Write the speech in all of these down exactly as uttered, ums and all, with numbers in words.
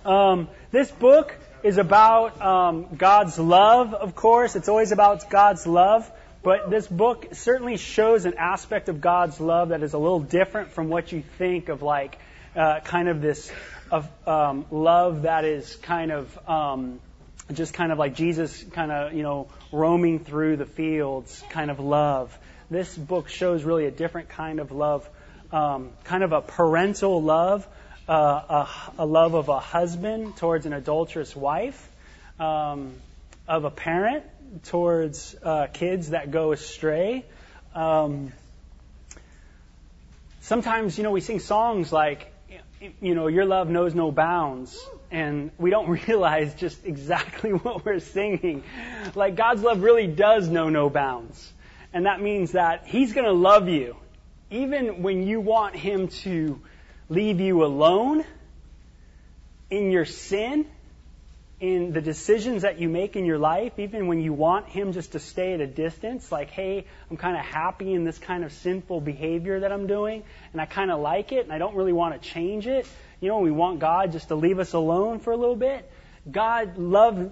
Um, this book is about um, God's love, of course. It's always about God's love. But this book certainly shows an aspect of God's love that is a little different from what you think of, like uh, kind of this of um, love that is kind of um, just kind of like Jesus kind of, you know, roaming through the fields kind of love. This book shows really a different kind of love, um, kind of a parental love, uh, a, a love of a husband towards an adulterous wife, um, of a parent towards uh, kids that go astray. Um, sometimes, you know, we sing songs like, you know, your love knows no bounds, and we don't realize just exactly what we're singing. Like, God's love really does know no bounds. And that means that He's going to love you even when you want Him to leave you alone in your sin, in the decisions that you make in your life, even when you want Him just to stay at a distance, like, hey, I'm kind of happy in this kind of sinful behavior that I'm doing, and I kind of like it, and I don't really want to change it. You know, we want God just to leave us alone for a little bit. God love,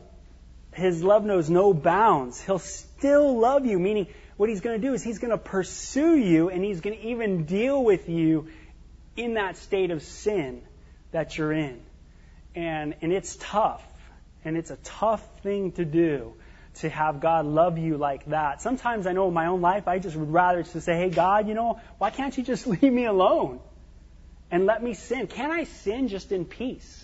His love knows no bounds. He'll still love you, meaning what He's going to do is He's going to pursue you, and He's going to even deal with you in that state of sin that you're in. And and it's tough. And it's a tough thing to do, to have God love you like that. Sometimes I know in my own life, I just would rather just say, hey, God, you know, why can't you just leave me alone and let me sin? Can't I sin just in peace?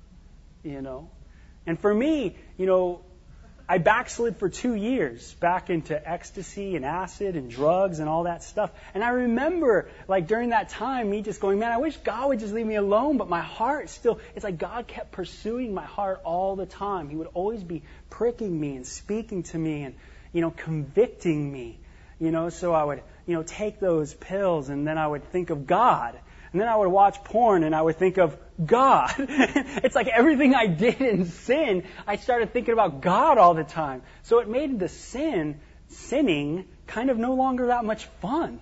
You know? And for me, you know, I backslid for two years back into ecstasy and acid and drugs and all that stuff. And I remember, like, during that time, me just going, man, I wish God would just leave me alone. But my heart still, it's like God kept pursuing my heart all the time. He would always be pricking me and speaking to me and, you know, convicting me. You know, so I would, you know, take those pills, and then I would think of God. And then I would watch porn, and I would think of God. It's like everything I did in sin, I started thinking about God all the time. So it made the sin, sinning, kind of no longer that much fun.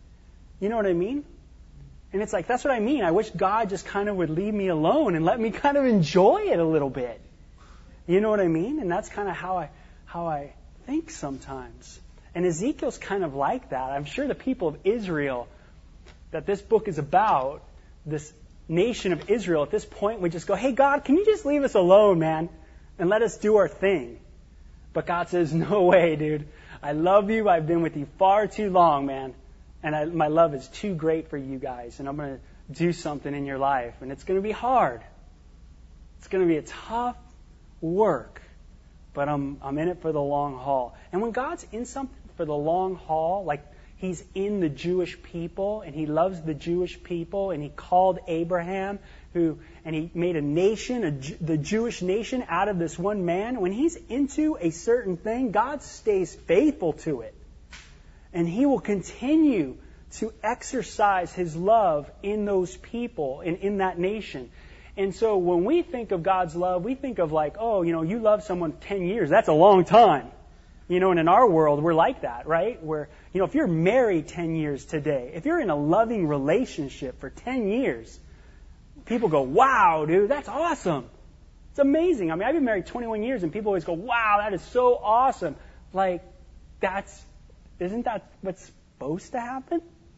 You know what I mean? And it's like, that's what I mean. I wish God just kind of would leave me alone and let me kind of enjoy it a little bit. You know what I mean? And that's kind of how I, how I think sometimes. And Ezekiel's kind of like that. I'm sure the people of Israel that this book is about, this nation of Israel, at this point would just go, hey, God, can you just leave us alone, man, and let us do our thing? But God says, no way, dude. I love you. I've been with you far too long, man. And I, my love is too great for you guys. And I'm going to do something in your life. And it's going to be hard. It's going to be a tough work. But I'm, I'm in it for the long haul. And when God's in something for the long haul, like He's in the Jewish people, and He loves the Jewish people, and He called Abraham, who, and He made a nation, a, the Jewish nation, out of this one man. When He's into a certain thing, God stays faithful to it. And He will continue to exercise His love in those people and in that nation. And so when we think of God's love, we think of like, oh, you know, you love someone ten years. That's a long time. You know, and in our world, we're like that, right? Where, you know, if you're married ten years today, if you're in a loving relationship for ten years, people go, wow, dude, that's awesome. It's amazing. I mean, I've been married twenty-one years, and people always go, wow, that is so awesome. Like, that's, isn't that what's supposed to happen?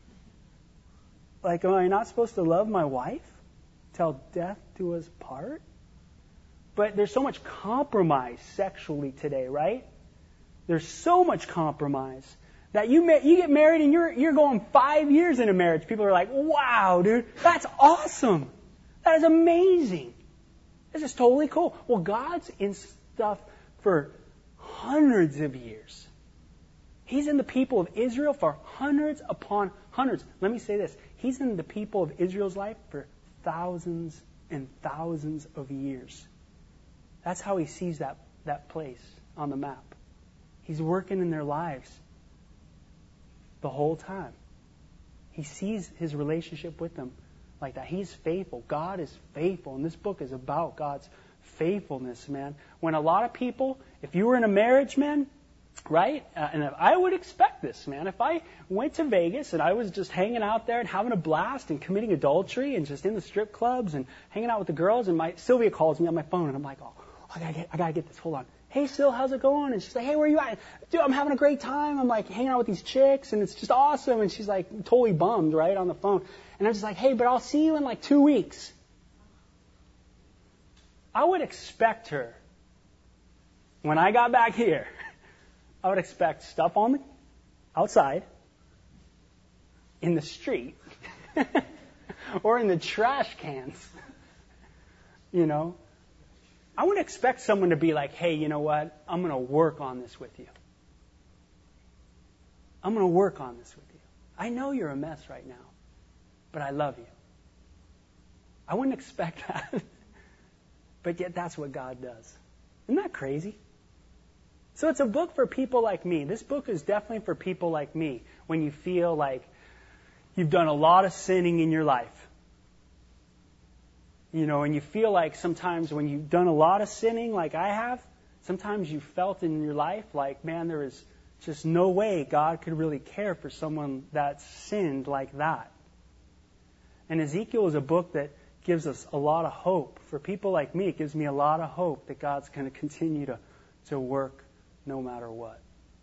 Like, am I not supposed to love my wife till death do us part? But there's so much compromise sexually today, right? There's so much compromise that you ma- you get married and you're you're going five years into marriage. People are like, wow, dude, that's awesome. That is amazing. This is totally cool. Well, God's in stuff for hundreds of years. He's in the people of Israel for hundreds upon hundreds. Let me say this. He's in the people of Israel's life for thousands and thousands of years. That's how He sees that, that place on the map. He's working in their lives the whole time. He sees His relationship with them like that. He's faithful. God is faithful. And this book is about God's faithfulness, man. When a lot of people, if you were in a marriage, man, Right? Uh, and I would expect this, man. If I went to Vegas and I was just hanging out there and having a blast and committing adultery and just in the strip clubs and hanging out with the girls, and my Sylvia calls me on my phone and I'm like, oh, I gotta get, I gotta get this. Hold on. Hey, Sil, how's it going? And she's like, hey, where are you at? Dude, I'm having a great time. I'm like hanging out with these chicks and it's just awesome. And she's like totally bummed, right, on the phone. And I'm just like, hey, but I'll see you in like two weeks. I would expect her, when I got back here, I would expect stuff on the outside, in the street, or in the trash cans. You know, I would expect someone to be like, hey, you know what? I'm going to work on this with you. I'm going to work on this with you. I know you're a mess right now, but I love you. I wouldn't expect that. But yet that's what God does. Isn't that crazy? So it's a book for people like me. This book is definitely for people like me when you feel like you've done a lot of sinning in your life. You know, and you feel like sometimes when you've done a lot of sinning like I have, sometimes you felt in your life like, man, there is just no way God could really care for someone that sinned like that. And Ezekiel is a book that gives us a lot of hope. For people like me, it gives me a lot of hope that God's going to continue to, to work no matter what.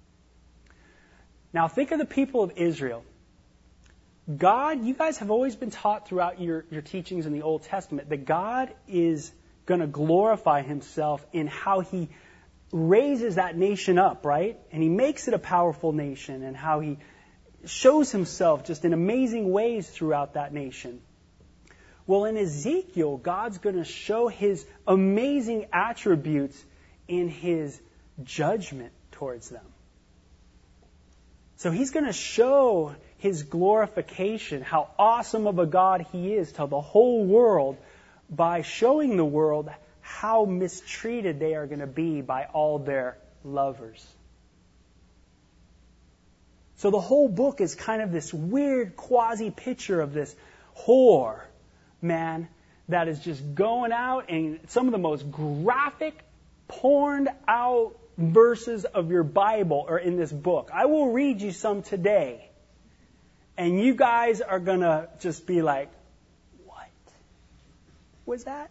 Now think of the people of Israel. God, you guys have always been taught throughout your, your teachings in the Old Testament that God is going to glorify himself in how he raises that nation up, right? And he makes it a powerful nation and how he shows himself just in amazing ways throughout that nation. Well, in Ezekiel, God's going to show his amazing attributes in his judgment towards them. So he's going to show his glorification, how awesome of a God he is to the whole world by showing the world how mistreated they are going to be by all their lovers. So the whole book is kind of this weird quasi-picture of this whore, man, that is just going out and some of the most graphic, porned out verses of your Bible are in this book. I will read you some today. And you guys are going to just be like, what was that?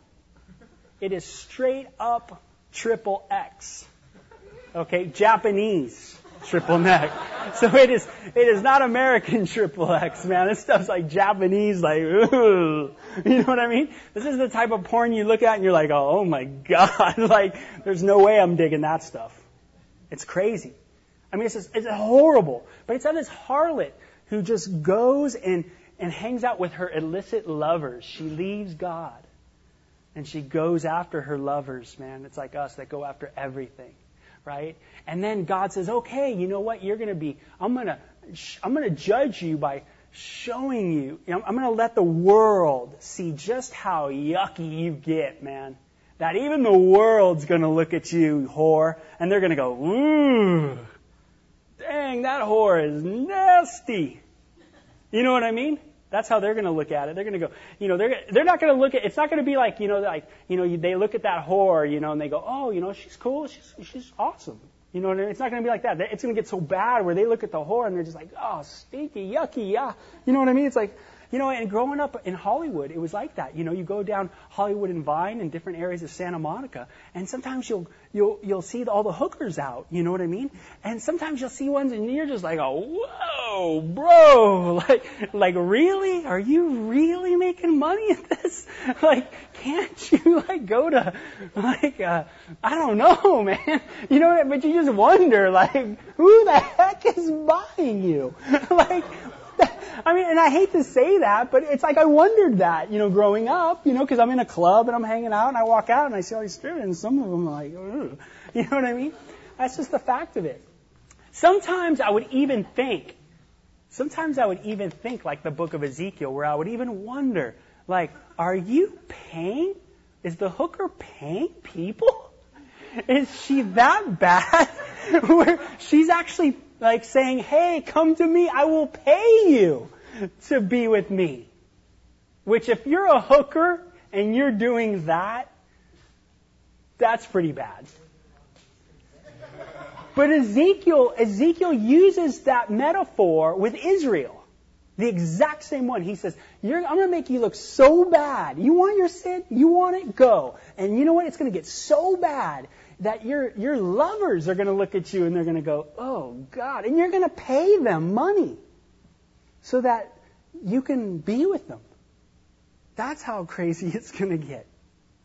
It is straight up triple X. Okay, Japanese triple neck. So it is it is not American triple X, man. This stuff's like Japanese, like, ooh. You know what I mean? This is the type of porn you look at and you're like, oh, oh my God. Like, there's no way I'm digging that stuff. It's crazy. I mean, it's just, it's horrible. But it's of this harlot who just goes and, and hangs out with her illicit lovers. She leaves God. And she goes after her lovers, man. It's like us that go after everything. Right? And then God says, okay, you know what? You're going to be, I'm going to, I'm going to judge you by showing you, you know, I'm going to let the world see just how yucky you get, man. That even the world's going to look at you, whore, and they're going to go, ooh, dang, that whore is nasty. You know what I mean? That's how they're going to look at it. They're going to go, you know, they're they're not going to look at, it's not going to be like, you know, like, you know, they look at that whore, you know, and they go, oh, you know, she's cool, she's she's awesome. You know what I mean? It's not going to be like that. It's going to get so bad where they look at the whore and they're just like, oh, stinky, yucky, yeah. You know what I mean? It's like, you know, and growing up in Hollywood, it was like that. You know, you go down Hollywood and Vine and different areas of Santa Monica, and sometimes you'll you'll you'll see all the hookers out. You know what I mean? And sometimes you'll see ones, and you're just like, oh, whoa, bro, like like really? Are you really making money at this? Like, can't you like go to like uh, I don't know, man. You know what? I mean? But you just wonder, like, who the heck is buying you? Like. I mean, and I hate to say that, but it's like I wondered that, you know, growing up, you know, because I'm in a club and I'm hanging out and I walk out and I see all these strippers and some of them are like, ugh. You know what I mean? That's just the fact of it. Sometimes I would even think, sometimes I would even think like the book of Ezekiel where I would even wonder, like, are you paying? Is the hooker paying people? Is she that bad? Where she's actually like saying, hey, come to me, I will pay you to be with me. Which if you're a hooker and you're doing that, that's pretty bad. But Ezekiel, Ezekiel uses that metaphor with Israel. The exact same one. He says, You're, I'm going to make you look so bad. You want your sin? You want it? Go. And you know what? It's going to get so bad that your, your lovers are going to look at you and they're going to go, oh, God. And you're going to pay them money so that you can be with them. That's how crazy it's going to get.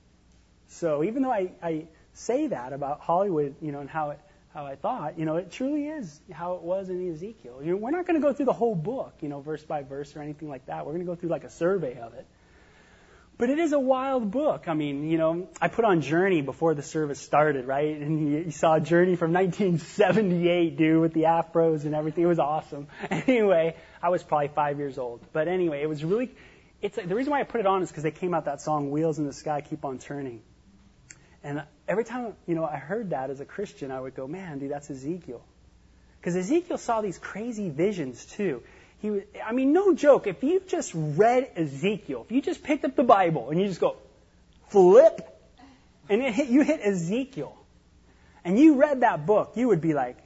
So even though I, I say that about Hollywood, you know, and how it, how I thought, you know, it truly is how it was in Ezekiel. You know, we're not going to go through the whole book, you know, verse by verse or anything like that. We're going to go through like a survey of it. But it is a wild book. I mean, you know, I put on Journey before the service started, right? And you, you saw Journey from nineteen seventy-eight, dude, with the afros and everything. It was awesome. Anyway, I was probably five years old. But anyway, it was really, it's the reason why I put it on is because they came out that song, Wheels in the Sky Keep on Turning. And every time, you know, I heard that as a Christian, I would go, man, dude, that's Ezekiel. Because Ezekiel saw these crazy visions, too. He, was, I mean, no joke. If you just read Ezekiel, if you just picked up the Bible and you just go, flip, and it hit, you hit Ezekiel, and you read that book, you would be like,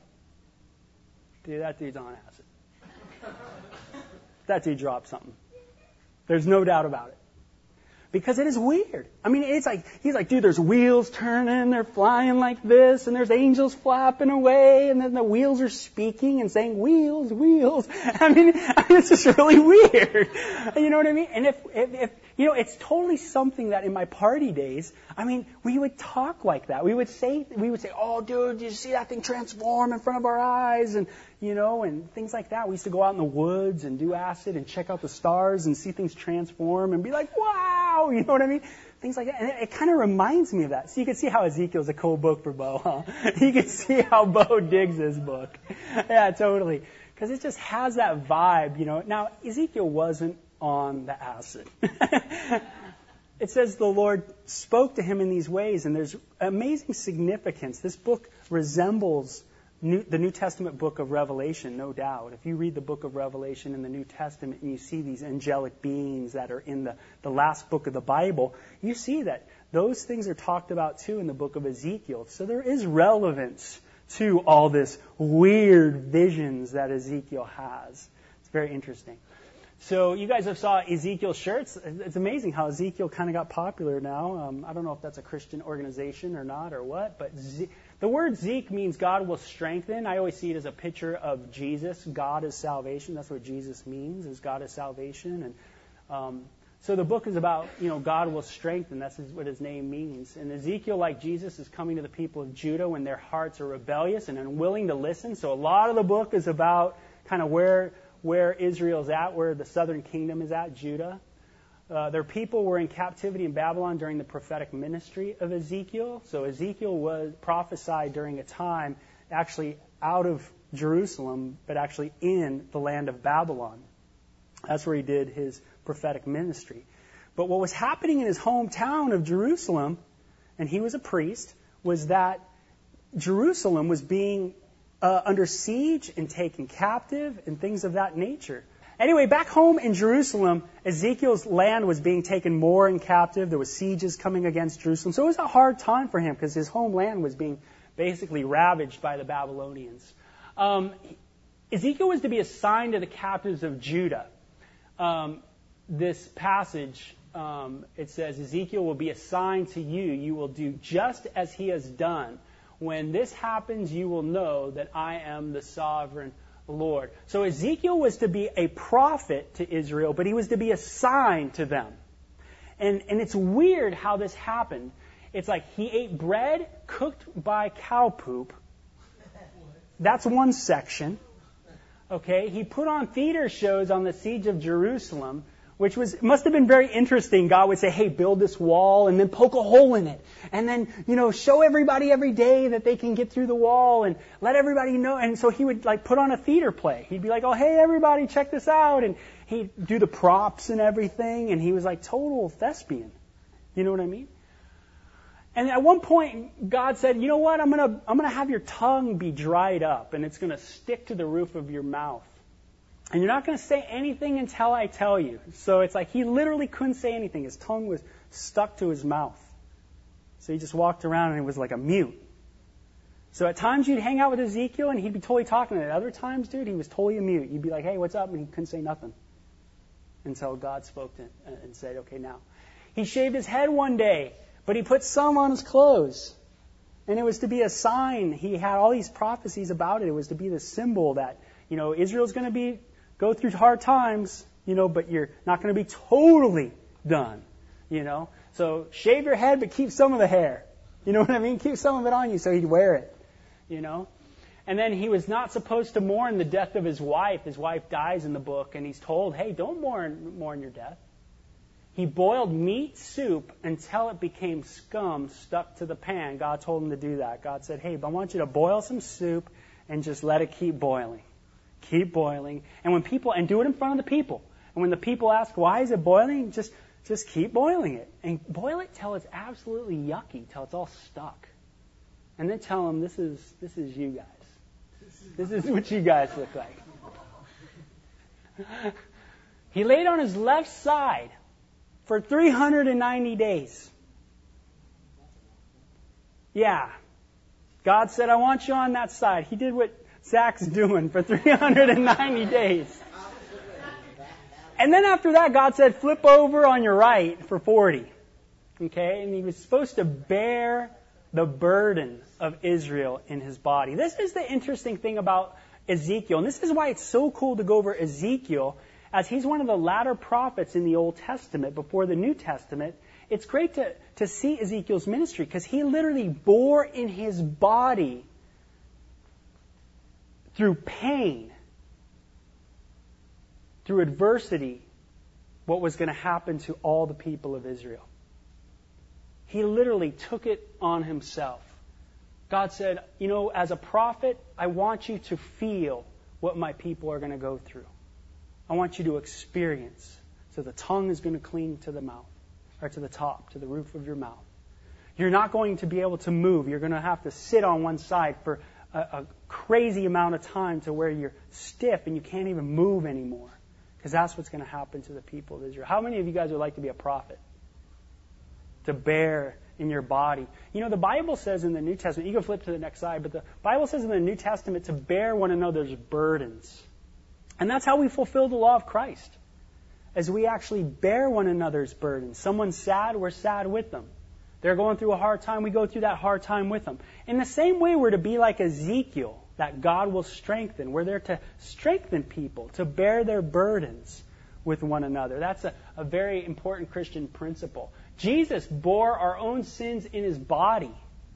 dude, that dude's on acid. That dude dropped something. There's no doubt about it. Because it is weird. I mean, it's like, he's like, dude, there's wheels turning, they're flying like this, and there's angels flapping away, and then the wheels are speaking and saying, wheels, wheels. I mean, I mean it's just really weird. You know what I mean? And if, if, if, you know, it's totally something that in my party days, I mean, we would talk like that. We would say, we would say, oh, dude, did you see that thing transform in front of our eyes? And, you know, and things like that. We used to go out in the woods and do acid and check out the stars and see things transform and be like, wow, you know what I mean? Things like that. And it, it kind of reminds me of that. So you can see how Ezekiel's a cool book for Bo, huh? You can see how Bo digs this book. Yeah, totally. Because it just has that vibe, you know. Now, Ezekiel wasn't on the acid. It says the Lord spoke to him in these ways, and there's amazing significance. This book resembles New, the New Testament book of Revelation, no doubt. If you read the book of Revelation in the New Testament and you see these angelic beings that are in the, the last book of the Bible, you see that those things are talked about too in the book of Ezekiel. So there is relevance to all this weird visions that Ezekiel has. It's very interesting. So you guys have saw Ezekiel shirts. It's amazing how Ezekiel kind of got popular now. Um, I don't know if that's a Christian organization or not or what, but Ze- the word Zeke means God will strengthen. I always see it as a picture of Jesus. God is salvation. That's what Jesus means, is God is salvation. And um, so the book is about, you know, God will strengthen. That's what his name means. And Ezekiel, like Jesus, is coming to the people of Judah when their hearts are rebellious and unwilling to listen. So a lot of the book is about kind of where where Israel's at, where the southern kingdom is at, Judah. Uh, their people were in captivity in Babylon during the prophetic ministry of Ezekiel. So Ezekiel was prophesied during a time actually out of Jerusalem, but actually in the land of Babylon. That's where he did his prophetic ministry. But what was happening in his hometown of Jerusalem, and he was a priest, was that Jerusalem was being Uh, under siege and taken captive and things of that nature. Anyway, back home in Jerusalem, Ezekiel's land was being taken more in captive. There was sieges coming against Jerusalem. So it was a hard time for him because his homeland was being basically ravaged by the Babylonians. Um, Ezekiel was to be assigned to the captives of Judah. Um, this passage, um, it says, Ezekiel will be assigned to you. You will do just as he has done. When this happens, you will know that I am the sovereign Lord. So Ezekiel was to be a prophet to Israel, but he was to be assigned to them. And, and it's weird how this happened. It's like he ate bread cooked by cow poop. That's one section. Okay, he put on theater shows on the siege of Jerusalem, which was must have been very interesting. God would say, hey, build this wall and then poke a hole in it. And then, you know, show everybody every day that they can get through the wall and let everybody know. And so he would like put on a theater play. He'd be like, oh, hey, everybody, check this out. And he'd do the props and everything. And he was like total thespian. You know what I mean? And at one point, God said, you know what? I'm going to I'm going to have your tongue be dried up and it's going to stick to the roof of your mouth. And you're not going to say anything until I tell you. So it's like he literally couldn't say anything. His tongue was stuck to his mouth. So he just walked around and it was like a mute. So at times you'd hang out with Ezekiel and he'd be totally talking. And at other times, dude, he was totally mute. You'd be like, hey, what's up? And he couldn't say nothing. Until God spoke to him and said, okay, now. He shaved his head one day, but he put some on his clothes. And it was to be a sign. He had all these prophecies about it. It was to be the symbol that, you know, Israel's going to be go through hard times, you know, but you're not going to be totally done, you know. So shave your head, but keep some of the hair. You know what I mean? Keep some of it on you so he'd wear it, you know. And then he was not supposed to mourn the death of his wife. His wife dies in the book, and he's told, hey, don't mourn, mourn your death. He boiled meat soup until it became scum stuck to the pan. God told him to do that. God said, hey, I want you to boil some soup and just let it keep boiling. Keep boiling. And when people, and do it in front of the people. And when the people ask, why is it boiling? Just, just keep boiling it. And boil it till it's absolutely yucky, till it's all stuck. And then tell them, this is, this is you guys. This is what you guys look like. He laid on his left side for three hundred ninety days. Yeah. God said, I want you on that side. He did what Zach's doing for three hundred ninety days. And then after that, God said, flip over on your right for forty. Okay? And he was supposed to bear the burden of Israel in his body. This is the interesting thing about Ezekiel. And this is why it's so cool to go over Ezekiel, as he's one of the latter prophets in the Old Testament before the New Testament. It's great to, to see Ezekiel's ministry because he literally bore in his body through pain, through adversity, what was going to happen to all the people of Israel. He literally took it on himself. God said, you know, as a prophet, I want you to feel what my people are going to go through. I want you to experience. So the tongue is going to cling to the mouth, or to the top, to the roof of your mouth. You're not going to be able to move. You're going to have to sit on one side for a, a crazy amount of time to where you're stiff and you can't even move anymore. Because that's what's going to happen to the people of Israel. How many of you guys would like to be a prophet? To bear in your body. You know, the Bible says in the New Testament, you can flip to the next slide, but the Bible says in the New Testament to bear one another's burdens. And that's how we fulfill the law of Christ. As we actually bear one another's burdens. Someone's sad, we're sad with them. They're going through a hard time, we go through that hard time with them. In the same way, we're to be like Ezekiel, that God will strengthen. We're there to strengthen people, to bear their burdens with one another. That's a, a very important Christian principle. Jesus bore our own sins in his body.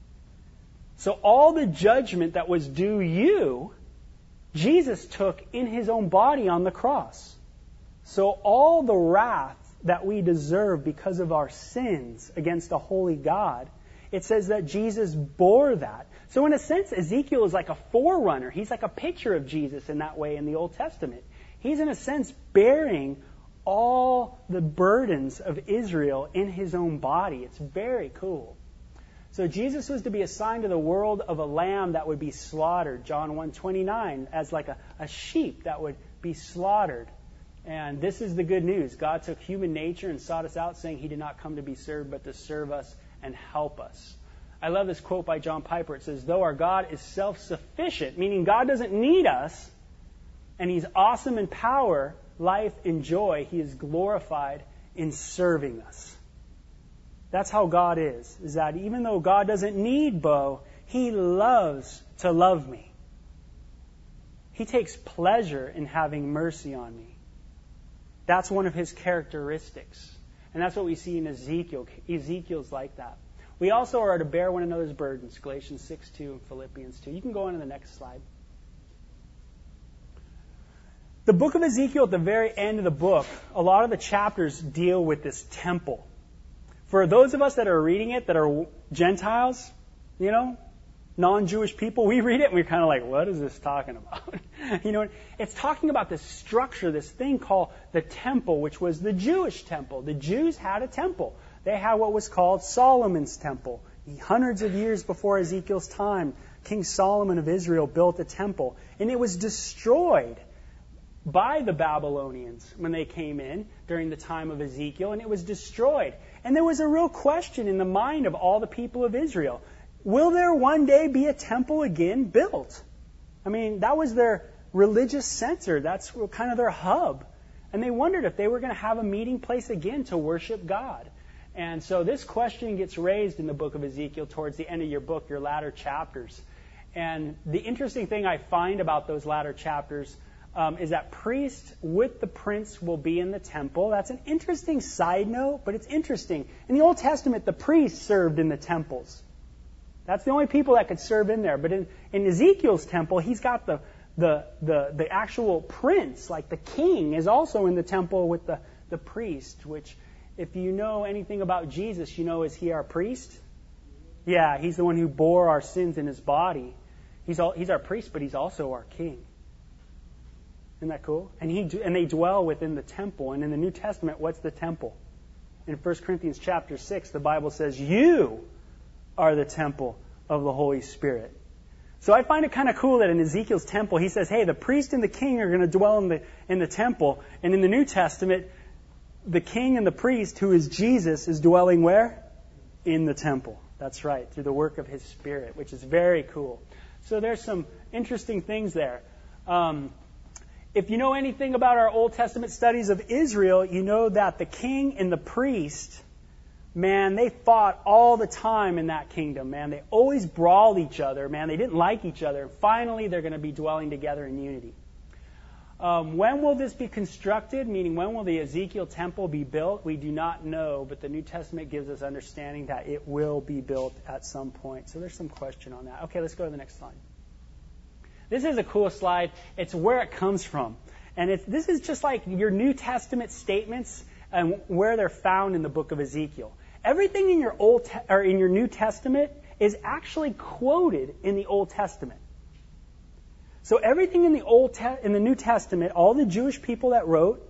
So all the judgment that was due you, Jesus took in his own body on the cross. So all the wrath that we deserve because of our sins against a holy God, it says that Jesus bore that. So in a sense, Ezekiel is like a forerunner. He's like a picture of Jesus in that way in the Old Testament. He's in a sense bearing all the burdens of Israel in his own body. It's very cool. So Jesus was to be a sign to the world of a lamb that would be slaughtered, John one twenty-nine, as like a, a sheep that would be slaughtered. And this is the good news. God took human nature and sought us out, saying he did not come to be served, but to serve us and help us. I love this quote by John Piper. It says, though our God is self-sufficient, meaning God doesn't need us, and he's awesome in power, life, and joy, he is glorified in serving us. That's how God is, is that even though God doesn't need Bo, he loves to love me. He takes pleasure in having mercy on me. That's one of his characteristics. And that's what we see in Ezekiel. Ezekiel's like that. We also are to bear one another's burdens, Galatians six two and Philippians two. You can go on to the next slide. The book of Ezekiel, at the very end of the book, a lot of the chapters deal with this temple. For those of us that are reading it, that are Gentiles, you know, non-Jewish people, we read it and we're kind of like, what is this talking about? You know, it's talking about this structure, this thing called the temple, which was the Jewish temple. The Jews had a temple. They had what was called Solomon's temple. Hundreds of years before Ezekiel's time, King Solomon of Israel built a temple. And it was destroyed by the Babylonians when they came in during the time of Ezekiel, and it was destroyed. And there was a real question in the mind of all the people of Israel. will there one day be a temple again built? I mean, that was their religious center. That's kind of their hub. And they wondered if they were going to have a meeting place again to worship God. And so this question gets raised in the book of Ezekiel towards the end of your book, your latter chapters. And the interesting thing I find about those latter chapters um, is that priest with the prince will be in the temple. That's an interesting side note, but it's interesting. In the Old Testament, the priests served in the temples. That's the only people that could serve in there. But in, in Ezekiel's temple, he's got the, the, the, the actual prince, like the king, is also in the temple with the, the priest, which, if you know anything about Jesus, you know, is he our priest? Yeah, he's the one who bore our sins in his body. He's all, he's our priest, but he's also our king. Isn't that cool? And he and they dwell within the temple. And in the New Testament, what's the temple? In First Corinthians chapter six, the Bible says, you are the temple of the Holy Spirit. So I find it kind of cool that in Ezekiel's temple, he says, hey, the priest and the king are going to dwell in the in the temple. And in the New Testament, the king and the priest, who is Jesus, is dwelling where? In the temple. That's right, through the work of his Spirit, which is very cool. So there's some interesting things there. Um, if you know anything about our Old Testament studies of Israel, you know that the king and the priest, man, they fought all the time in that kingdom, man. They always brawled each other, man. They didn't like each other. Finally, they're going to be dwelling together in unity. Um, when will this be constructed? Meaning, when will the Ezekiel temple be built? We do not know, but the New Testament gives us understanding that it will be built at some point. So there's some question on that. Okay, let's go to the next slide. This is a cool slide. It's where it comes from. And it's, this is just like your New Testament statements and where they're found in the book of Ezekiel. Everything in your Old Te- or in your New Testament is actually quoted in the Old Testament. So everything in the Old Te- in the New Testament, all the Jewish people that wrote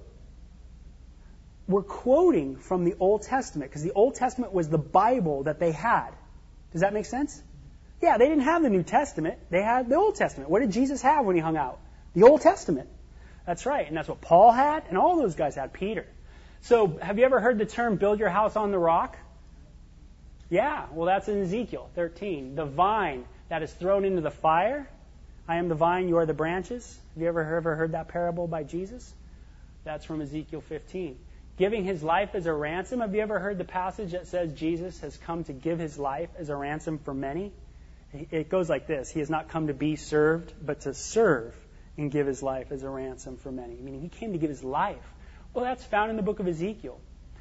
were quoting from the Old Testament, because the Old Testament was the Bible that they had. Does that make sense? Yeah, they didn't have the New Testament. They had the Old Testament. What did Jesus have when he hung out? The Old Testament. That's right. And that's what Paul had, and all those guys had. Peter. So have you ever heard the term build your house on the rock? Yeah, well, that's in Ezekiel thirteen. The vine that is thrown into the fire. I am the vine, you are the branches. Have you ever ever heard that parable by Jesus? That's from Ezekiel fifteen. Giving his life as a ransom. Have you ever heard the passage that says Jesus has come to give his life as a ransom for many? It goes like this. He has not come to be served, but to serve and give his life as a ransom for many. Meaning he came to give his life. Well, that's found in the book of Ezekiel.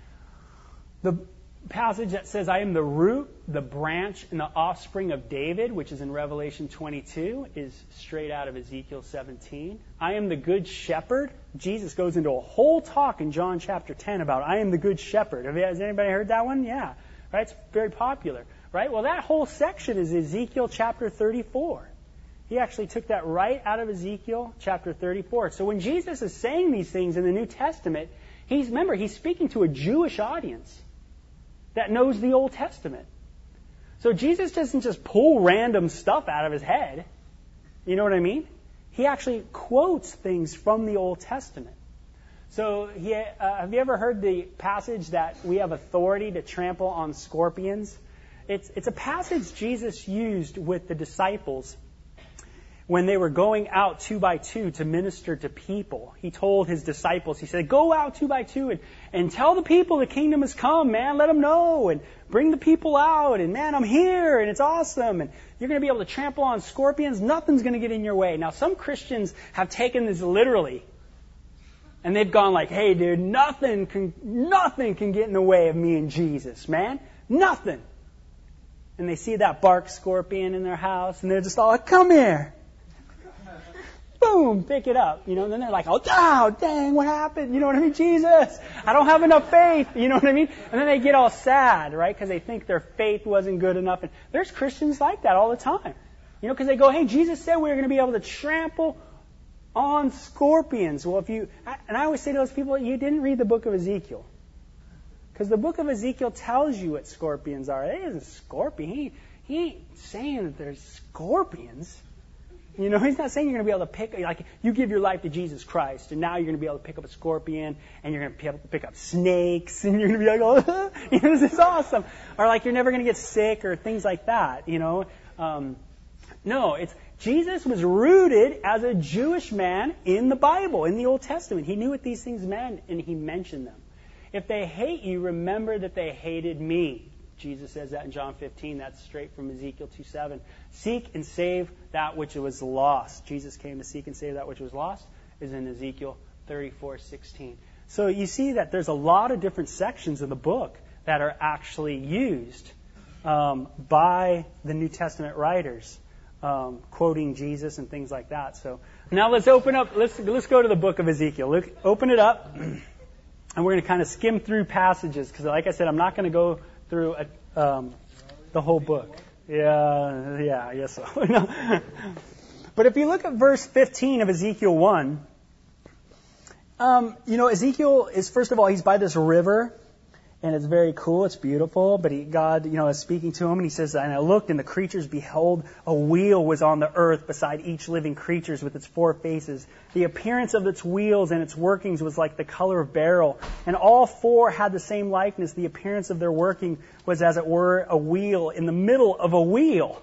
The passage that says, I am the root, the branch, and the offspring of David, which is in Revelation twenty-two, is straight out of Ezekiel seventeen. I am the good shepherd. Jesus goes into a whole talk in John chapter ten about, I am the good shepherd. Have you, has anybody heard that one? Yeah. Right? It's very popular. Right? Well, that whole section is Ezekiel chapter thirty-four. He actually took that right out of Ezekiel chapter thirty-four. So when Jesus is saying these things in the New Testament, he's, remember, he's speaking to a Jewish audience that knows the Old Testament. So Jesus doesn't just pull random stuff out of his head. You know what I mean? He actually quotes things from the Old Testament. So he, uh, have you ever heard the passage that we have authority to trample on scorpions? It's, it's a passage Jesus used with the disciples when they were going out two by two to minister to people. He told his disciples, he said, go out two by two and, and tell the people the kingdom has come, man. Let them know and bring the people out. And man, I'm here and it's awesome. And you're going to be able to trample on scorpions. Nothing's going to get in your way. Now, some Christians have taken this literally. And they've gone like, hey, dude, nothing can, nothing can get in the way of me and Jesus, man. Nothing. And they see that bark scorpion in their house and they're just all like, come here. Boom, pick it up. You know, and then they're like, oh, oh, dang, what happened? You know what I mean? Jesus, I don't have enough faith. You know what I mean? And then they get all sad, right? Because they think their faith wasn't good enough. And there's Christians like that all the time. You know, because they go, hey, Jesus said we were going to be able to trample on scorpions. Well, if you, and I always say to those people, you didn't read the book of Ezekiel. Because the book of Ezekiel tells you what scorpions are. It isn't a scorpion. He, he ain't saying that there's scorpions. You know, he's not saying you're going to be able to pick, like, you give your life to Jesus Christ, and now you're going to be able to pick up a scorpion, and you're going to be able to pick up snakes, and you're going to be like, oh, you know, this is awesome. Or like, you're never going to get sick, or things like that, you know. Um, no, it's, Jesus was rooted as a Jewish man in the Bible, in the Old Testament. He knew what these things meant, and he mentioned them. If they hate you, remember that they hated me. Jesus says that in John fifteen. That's straight from Ezekiel two seven. Seek and save that which was lost. Jesus came to seek and save that which was lost, is in Ezekiel thirty-four sixteen. So you see that there's a lot of different sections of the book that are actually used um, by the New Testament writers, um, quoting Jesus and things like that. So now let's open up. Let's let's go to the book of Ezekiel. Look, open it up, and we're going to kind of skim through passages because, like I said, I'm not going to go through a, um, the whole book. Yeah, yeah, I guess so. No. But if you look at verse fifteen of Ezekiel one, um, you know, Ezekiel is, first of all, he's by this river, and it's very cool, it's beautiful, but he, God, you know, is speaking to him, and he says, and I looked, and the creatures, behold, a wheel was on the earth beside each living creature with its four faces. The appearance of its wheels and its workings was like the color of beryl, and all four had the same likeness. The appearance of their working was as it were a wheel in the middle of a wheel.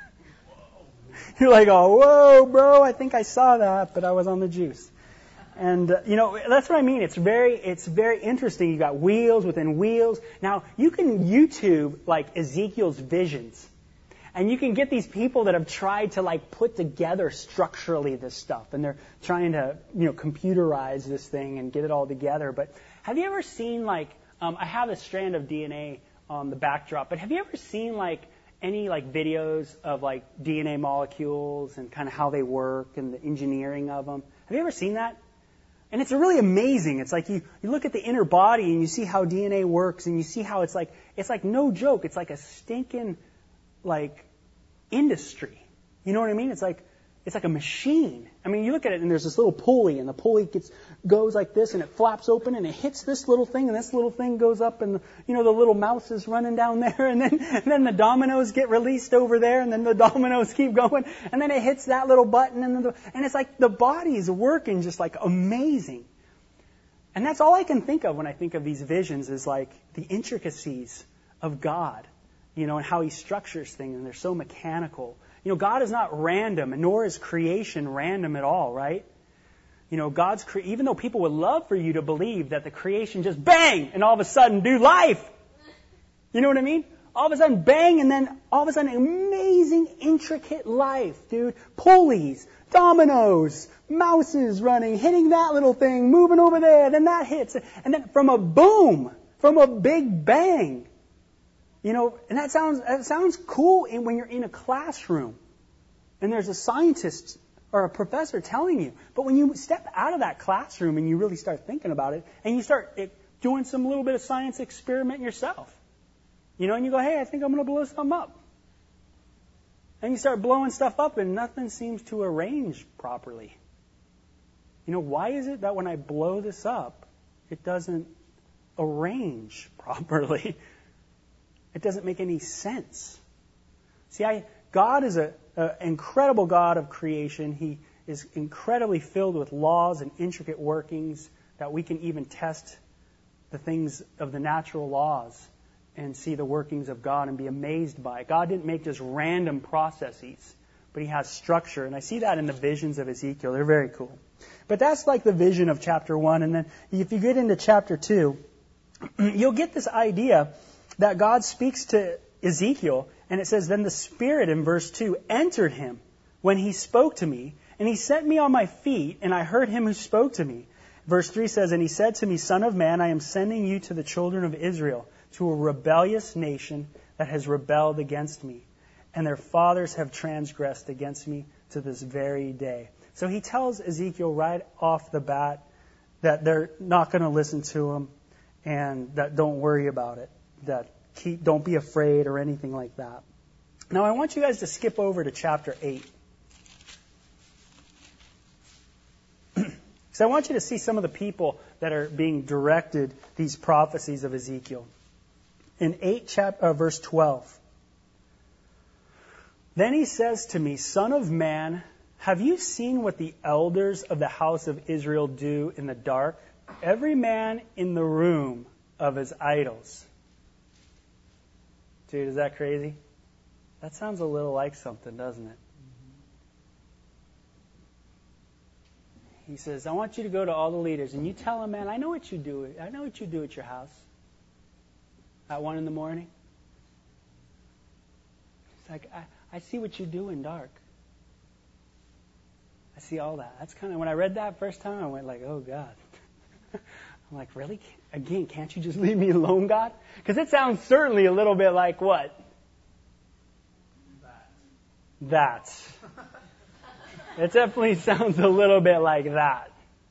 You're like, oh, whoa, bro, I think I saw that, but I was on the juice. And, uh, you know, that's what I mean. It's very, it's very interesting. You got wheels within wheels. Now, you can YouTube, like, Ezekiel's visions. And you can get these people that have tried to, like, put together structurally this stuff. And they're trying to, you know, computerize this thing and get it all together. But have you ever seen, like, um, I have a strand of D N A on the backdrop, but have you ever seen, like, any, like, videos of, like, D N A molecules and kind of how they work and the engineering of them? Have you ever seen that? And it's really amazing. It's like you, you look at the inner body and you see how D N A works and you see how it's like, it's like no joke. It's like a stinking, like, industry. You know what I mean? It's like, it's like a machine. I mean, you look at it and there's this little pulley and the pulley gets, goes like this and it flaps open and it hits this little thing and this little thing goes up and, you know, the little mouse is running down there and then, and then the dominoes get released over there and then the dominoes keep going and then it hits that little button and then the, and it's like the body's working just like amazing. And that's all I can think of when I think of these visions is like the intricacies of God, you know, and how He structures things and they're so mechanical. You know, God is not random, nor is creation random at all, right? You know, God's cre- even though people would love for you to believe that the creation just bang and all of a sudden do life. You know what I mean? All of a sudden bang and then all of a sudden amazing, intricate life, dude. Pulleys, dominoes, mouses running, hitting that little thing, moving over there, then that hits. And then from a boom, from a big bang. You know, and that sounds that sounds cool in, when you're in a classroom and there's a scientist or a professor telling you. But when you step out of that classroom and you really start thinking about it and you start it, doing some little bit of science experiment yourself, you know, and you go, hey, I think I'm going to blow something up. And you start blowing stuff up and nothing seems to arrange properly. You know, why is it that when I blow this up, it doesn't arrange properly? It doesn't make any sense. See, I, God is an incredible God of creation. He is incredibly filled with laws and intricate workings that we can even test the things of the natural laws and see the workings of God and be amazed by it. God didn't make just random processes, but He has structure. And I see that in the visions of Ezekiel. They're very cool. But that's like the vision of chapter one. And then if you get into chapter two, you'll get this idea that God speaks to Ezekiel, and it says, then the Spirit in verse two entered him when he spoke to me, and he set me on my feet, and I heard him who spoke to me. Verse three says, and he said to me, Son of man, I am sending you to the children of Israel, to a rebellious nation that has rebelled against me, and their fathers have transgressed against me to this very day. So he tells Ezekiel right off the bat that they're not going to listen to him, and that don't worry about it. That keep, don't be afraid or anything like that. Now I want you guys to skip over to chapter eight. Because I want you to see some of the people that are being directed these prophecies of Ezekiel. In eight, chap- uh, verse twelve. Then he says to me, Son of man, have you seen what the elders of the house of Israel do in the dark? Every man in the room of his idols. Dude, is that crazy? That sounds a little like something, doesn't it? He says, I want you to go to all the leaders and you tell them, man, I know what you do. I know what you do at your house at one in the morning. It's like, I, I see what you do in dark. I see all that. That's kind of, when I read that first time, I went like, oh, God. I'm like, really? Again, can't you just leave me alone, God? Because it sounds certainly a little bit like what? That. It definitely sounds a little bit like that.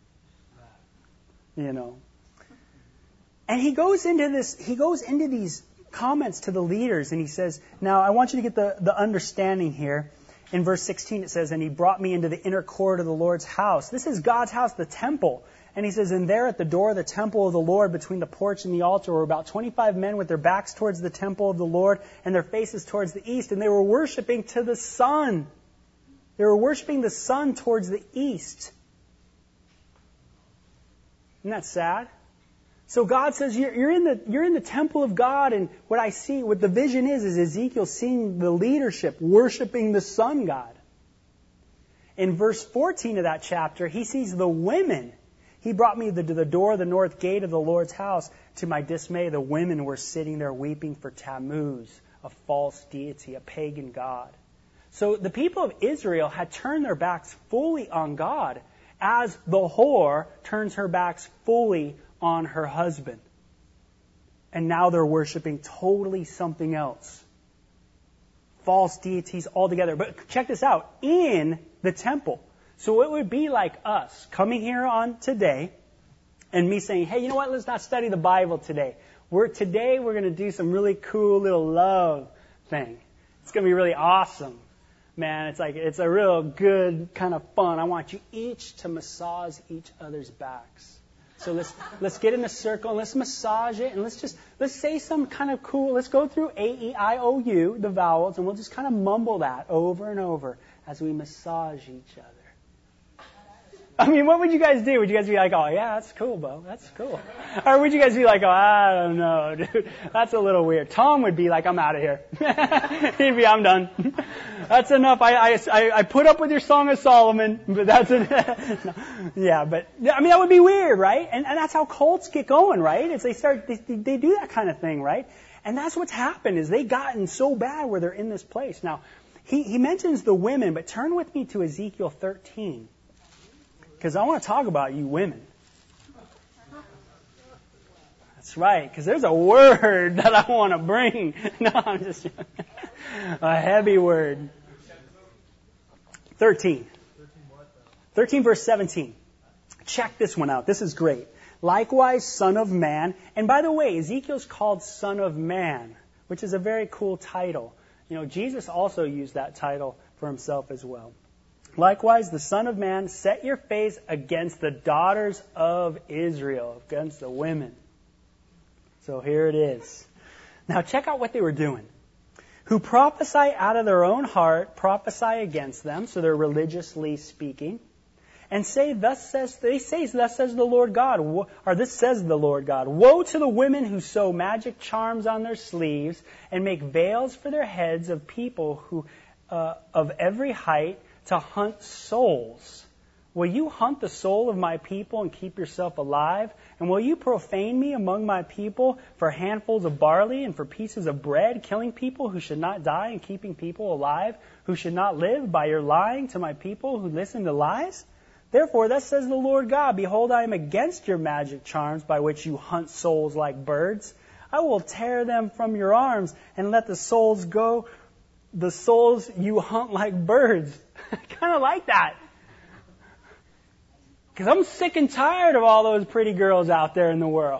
You know. And he goes into this, he goes into these comments to the leaders and he says, now I want you to get the, the understanding here. In verse sixteen it says, and he brought me into the inner court of the Lord's house. This is God's house, the temple. And he says, and there at the door of the temple of the Lord, between the porch and the altar, were about twenty-five men with their backs towards the temple of the Lord and their faces towards the east. And they were worshiping to the sun. They were worshiping the sun towards the east. Isn't that sad? So God says, you're, you're in the you're in the temple of God, and what I see, what the vision is, is Ezekiel seeing the leadership worshiping the sun god. In verse fourteen of that chapter, he sees the women. He brought me to the door of the north gate of the Lord's house. To my dismay, the women were sitting there weeping for Tammuz, a false deity, a pagan god. So the people of Israel had turned their backs fully on God, as the whore turns her backs fully on her husband. And now they're worshiping totally something else. False deities altogether. But check this out. In the temple. So it would be like us coming here on today and me saying, hey, you know what? Let's not study the Bible today. We're today we're going to do some really cool little love thing. It's going to be really awesome. Man, it's like it's a real good kind of fun. I want you each to massage each other's backs. So let's let's get in a circle and let's massage it and let's just let's say some kind of cool. Let's go through A E I O U, the vowels, and we'll just kind of mumble that over and over as we massage each other. I mean, what would you guys do? Would you guys be like, oh, yeah, that's cool, Bo. That's cool. Or would you guys be like, oh, I don't know, dude. That's a little weird. Tom would be like, I'm out of here. He'd be, I'm done. That's enough. I, I, I put up with your Song of Solomon, but that's enough. No. Yeah, but, I mean, that would be weird, right? And, and that's how cults get going, right? It's they start, they, they do that kind of thing, right? And that's what's happened is they've gotten so bad where they're in this place. Now, he, he mentions the women, but turn with me to Ezekiel thirteen. Because I want to talk about you women. That's right, because there's a word that I want to bring. No, I'm just joking. A heavy word. thirteen. thirteen verse seventeen. Check this one out. This is great. Likewise, Son of Man. And by the way, Ezekiel's called Son of Man, which is a very cool title. You know, Jesus also used that title for himself as well. Likewise, the Son of Man, set your face against the daughters of Israel, against the women. So here it is. Now check out what they were doing. Who prophesy out of their own heart, prophesy against them, so they're religiously speaking, and say, thus says, they say, thus says the Lord God, or this says the Lord God, woe to the women who sew magic charms on their sleeves and make veils for their heads of people who, uh, of every height, to hunt souls. Will you hunt the soul of my people and keep yourself alive? And will you profane me among my people for handfuls of barley and for pieces of bread, killing people who should not die and keeping people alive who should not live by your lying to my people who listen to lies? Therefore, thus says the Lord God, behold, I am against your magic charms by which you hunt souls like birds. I will tear them from your arms and let the souls go, the souls you hunt like birds. I kind of like that. Because I'm sick and tired of all those pretty girls out there in the world.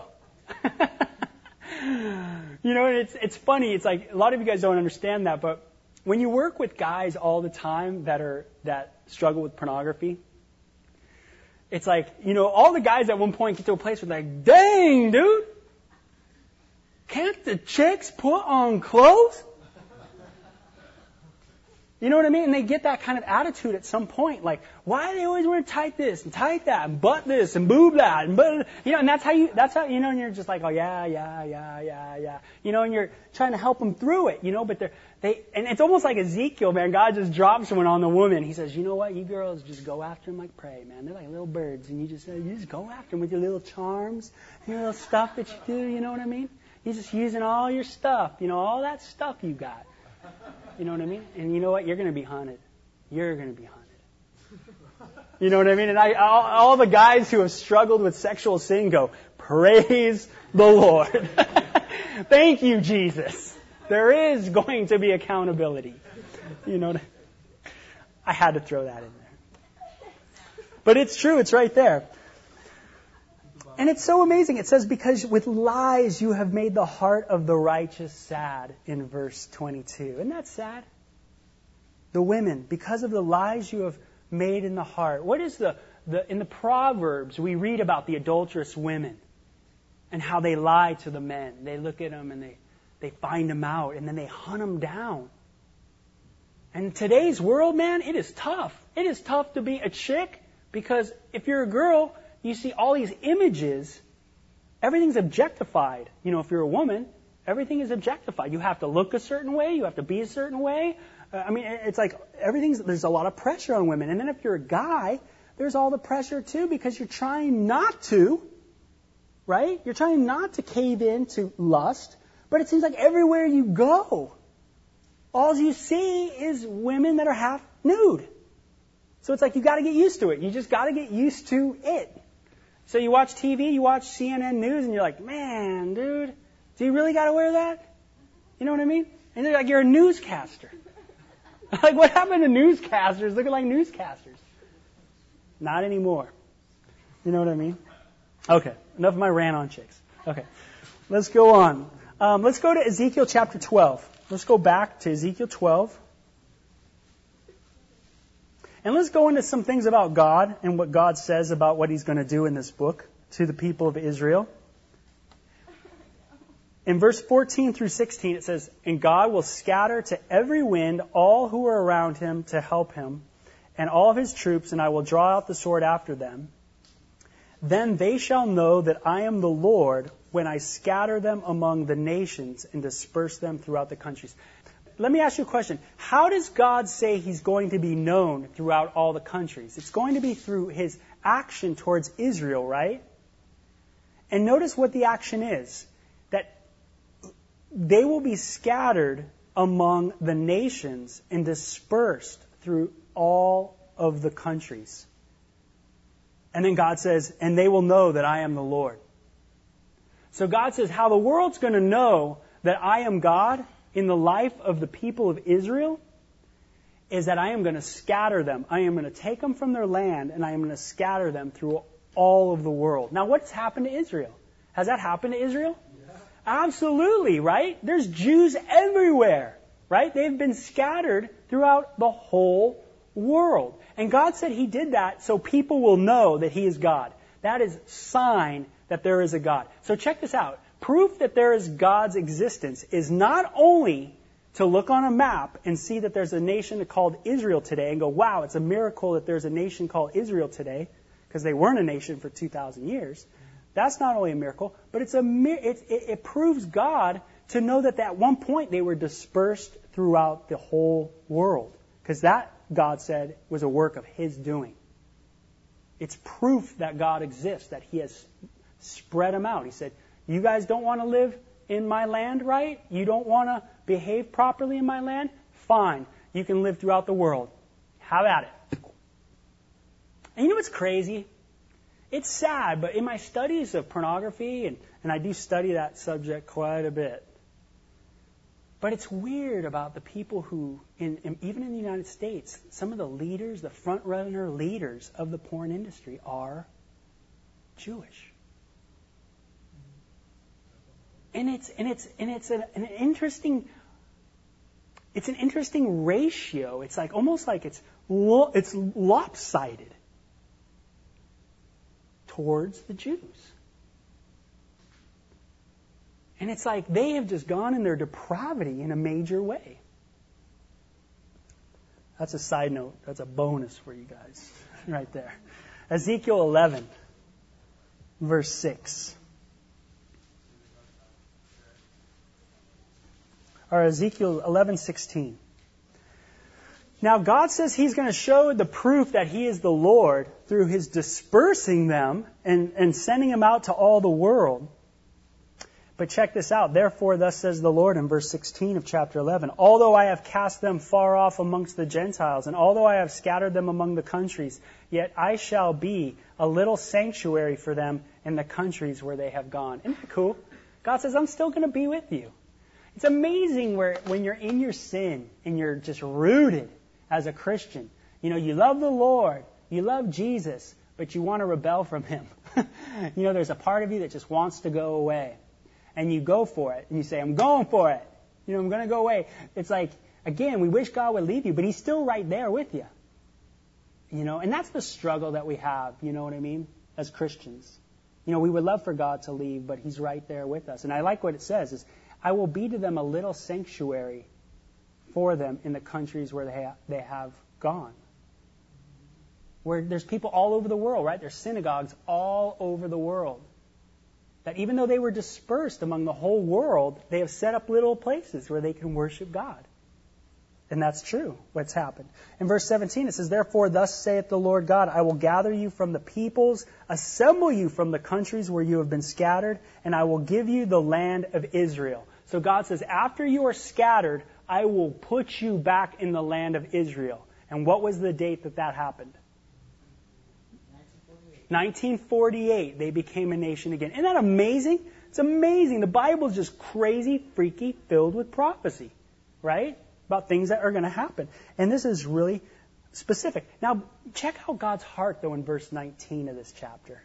You know, it's it's funny. It's like a lot of you guys don't understand that, but when you work with guys all the time that are that struggle with pornography, it's like, you know, all the guys at one point get to a place where they're like, dang, dude, can't the chicks put on clothes? You know what I mean? And they get that kind of attitude at some point, like, why are they always wearing tight this and tight that and butt this and boob that and butt, you know, and that's how you, that's how, you know, and you're just like, oh yeah, yeah, yeah, yeah, yeah, you know, and you're trying to help them through it, you know, but they're, they, and it's almost like Ezekiel, man, God just drops one on the woman. He says, you know what, you girls just go after them like prey, man. They're like little birds, and you just, you just go after them with your little charms, your little stuff that you do, you know what I mean? You're just using all your stuff, you know, all that stuff you got. You know what I mean? And you know what? You're going to be hunted. You're going to be hunted. You know what I mean? And I, all, all the guys who have struggled with sexual sin go, praise the Lord. Thank you, Jesus. There is going to be accountability. You know, I had to throw that in there. But it's true. It's right there. And it's so amazing. It says, because with lies you have made the heart of the righteous sad, in verse twenty-two. Isn't that sad? The women, because of the lies you have made in the heart. What is the, the in the Proverbs, we read about the adulterous women and how they lie to the men. They look at them and they, they find them out, and then they hunt them down. And in today's world, man, it is tough. It is tough to be a chick, because if you're a girl, you see all these images, everything's objectified. You know, if you're a woman, everything is objectified. You have to look a certain way, you have to be a certain way. Uh, I mean, it's like everything's, there's a lot of pressure on women. And then if you're a guy, there's all the pressure too, because you're trying not to, right? You're trying not to cave in to lust, but it seems like everywhere you go, all you see is women that are half nude. So it's like you got to get used to it. You just got to get used to it. So you watch T V, you watch C N N News, and you're like, man, dude, do you really got to wear that? You know what I mean? And they're like, you're a newscaster. Like, what happened to newscasters looking like newscasters? Not anymore. You know what I mean? Okay, enough of my rant on chicks. Okay, let's go on. Um, let's go to Ezekiel chapter twelve. Let's go back to Ezekiel twelve. And let's go into some things about God and what God says about what He's going to do in this book to the people of Israel. In verse fourteen through sixteen, it says, and God will scatter to every wind all who are around him to help him, and all of his troops, and I will draw out the sword after them. Then they shall know that I am the Lord when I scatter them among the nations and disperse them throughout the countries. Let me ask you a question. How does God say He's going to be known throughout all the countries? It's going to be through His action towards Israel, right? And notice what the action is. That they will be scattered among the nations and dispersed through all of the countries. And then God says, and they will know that I am the Lord. So God says how the world's going to know that I am God in the life of the people of Israel is that I am going to scatter them. I am going to take them from their land, and I am going to scatter them through all of the world. Now, what's happened to Israel? Has that happened to Israel? Yeah. Absolutely, right? There's Jews everywhere, right? They've been scattered throughout the whole world. And God said He did that so people will know that He is God. That is sign that there is a God. So check this out. Proof that there is God's existence is not only to look on a map and see that there's a nation called Israel today and go, wow, it's a miracle that there's a nation called Israel today, because they weren't a nation for two thousand years. That's not only a miracle, but it's a it, it, it proves God to know that at one point they were dispersed throughout the whole world, because that, God said, was a work of His doing. It's proof that God exists, that He has spread them out. He said, you guys don't want to live in my land, right? You don't want to behave properly in my land? Fine. You can live throughout the world. How about it? And you know what's crazy? It's sad, but in my studies of pornography, and, and I do study that subject quite a bit, but it's weird about the people who, in, in, even in the United States, some of the leaders, the front-runner leaders of the porn industry are Jewish. And it's and it's and it's an, an interesting it's an interesting ratio. It's like almost like it's lo, it's lopsided towards the Jews. And it's like they have just gone in their depravity in a major way. That's a side note. That's a bonus for you guys right there. Ezekiel eleven, verse six. Or Ezekiel eleven sixteen. Now God says He's going to show the proof that He is the Lord through His dispersing them and, and sending them out to all the world. But check this out. Therefore, thus says the Lord in verse sixteen of chapter eleven, although I have cast them far off amongst the Gentiles, and although I have scattered them among the countries, yet I shall be a little sanctuary for them in the countries where they have gone. Isn't that cool? God says, I'm still going to be with you. It's amazing where when you're in your sin and you're just rooted as a Christian. You know, you love the Lord, you love Jesus, but you want to rebel from Him. You know, there's a part of you that just wants to go away. And you go for it. And you say, I'm going for it. You know, I'm going to go away. It's like, again, we wish God would leave you, but He's still right there with you. You know, and that's the struggle that we have, you know what I mean, as Christians. You know, we would love for God to leave, but He's right there with us. And I like what it says, is, I will be to them a little sanctuary for them in the countries where they, ha- they have gone. Where there's people all over the world, right? There's synagogues all over the world. That even though they were dispersed among the whole world, they have set up little places where they can worship God. And that's true, what's happened. In verse seventeen, it says, therefore, thus saith the Lord God, I will gather you from the peoples, assemble you from the countries where you have been scattered, and I will give you the land of Israel. So God says, after you are scattered, I will put you back in the land of Israel. And what was the date that that happened? nineteen forty-eight, they became a nation again. Isn't that amazing? It's amazing. The Bible is just crazy, freaky, filled with prophecy, right? About things that are going to happen. And this is really specific. Now, check out God's heart, though, in verse nineteen of this chapter.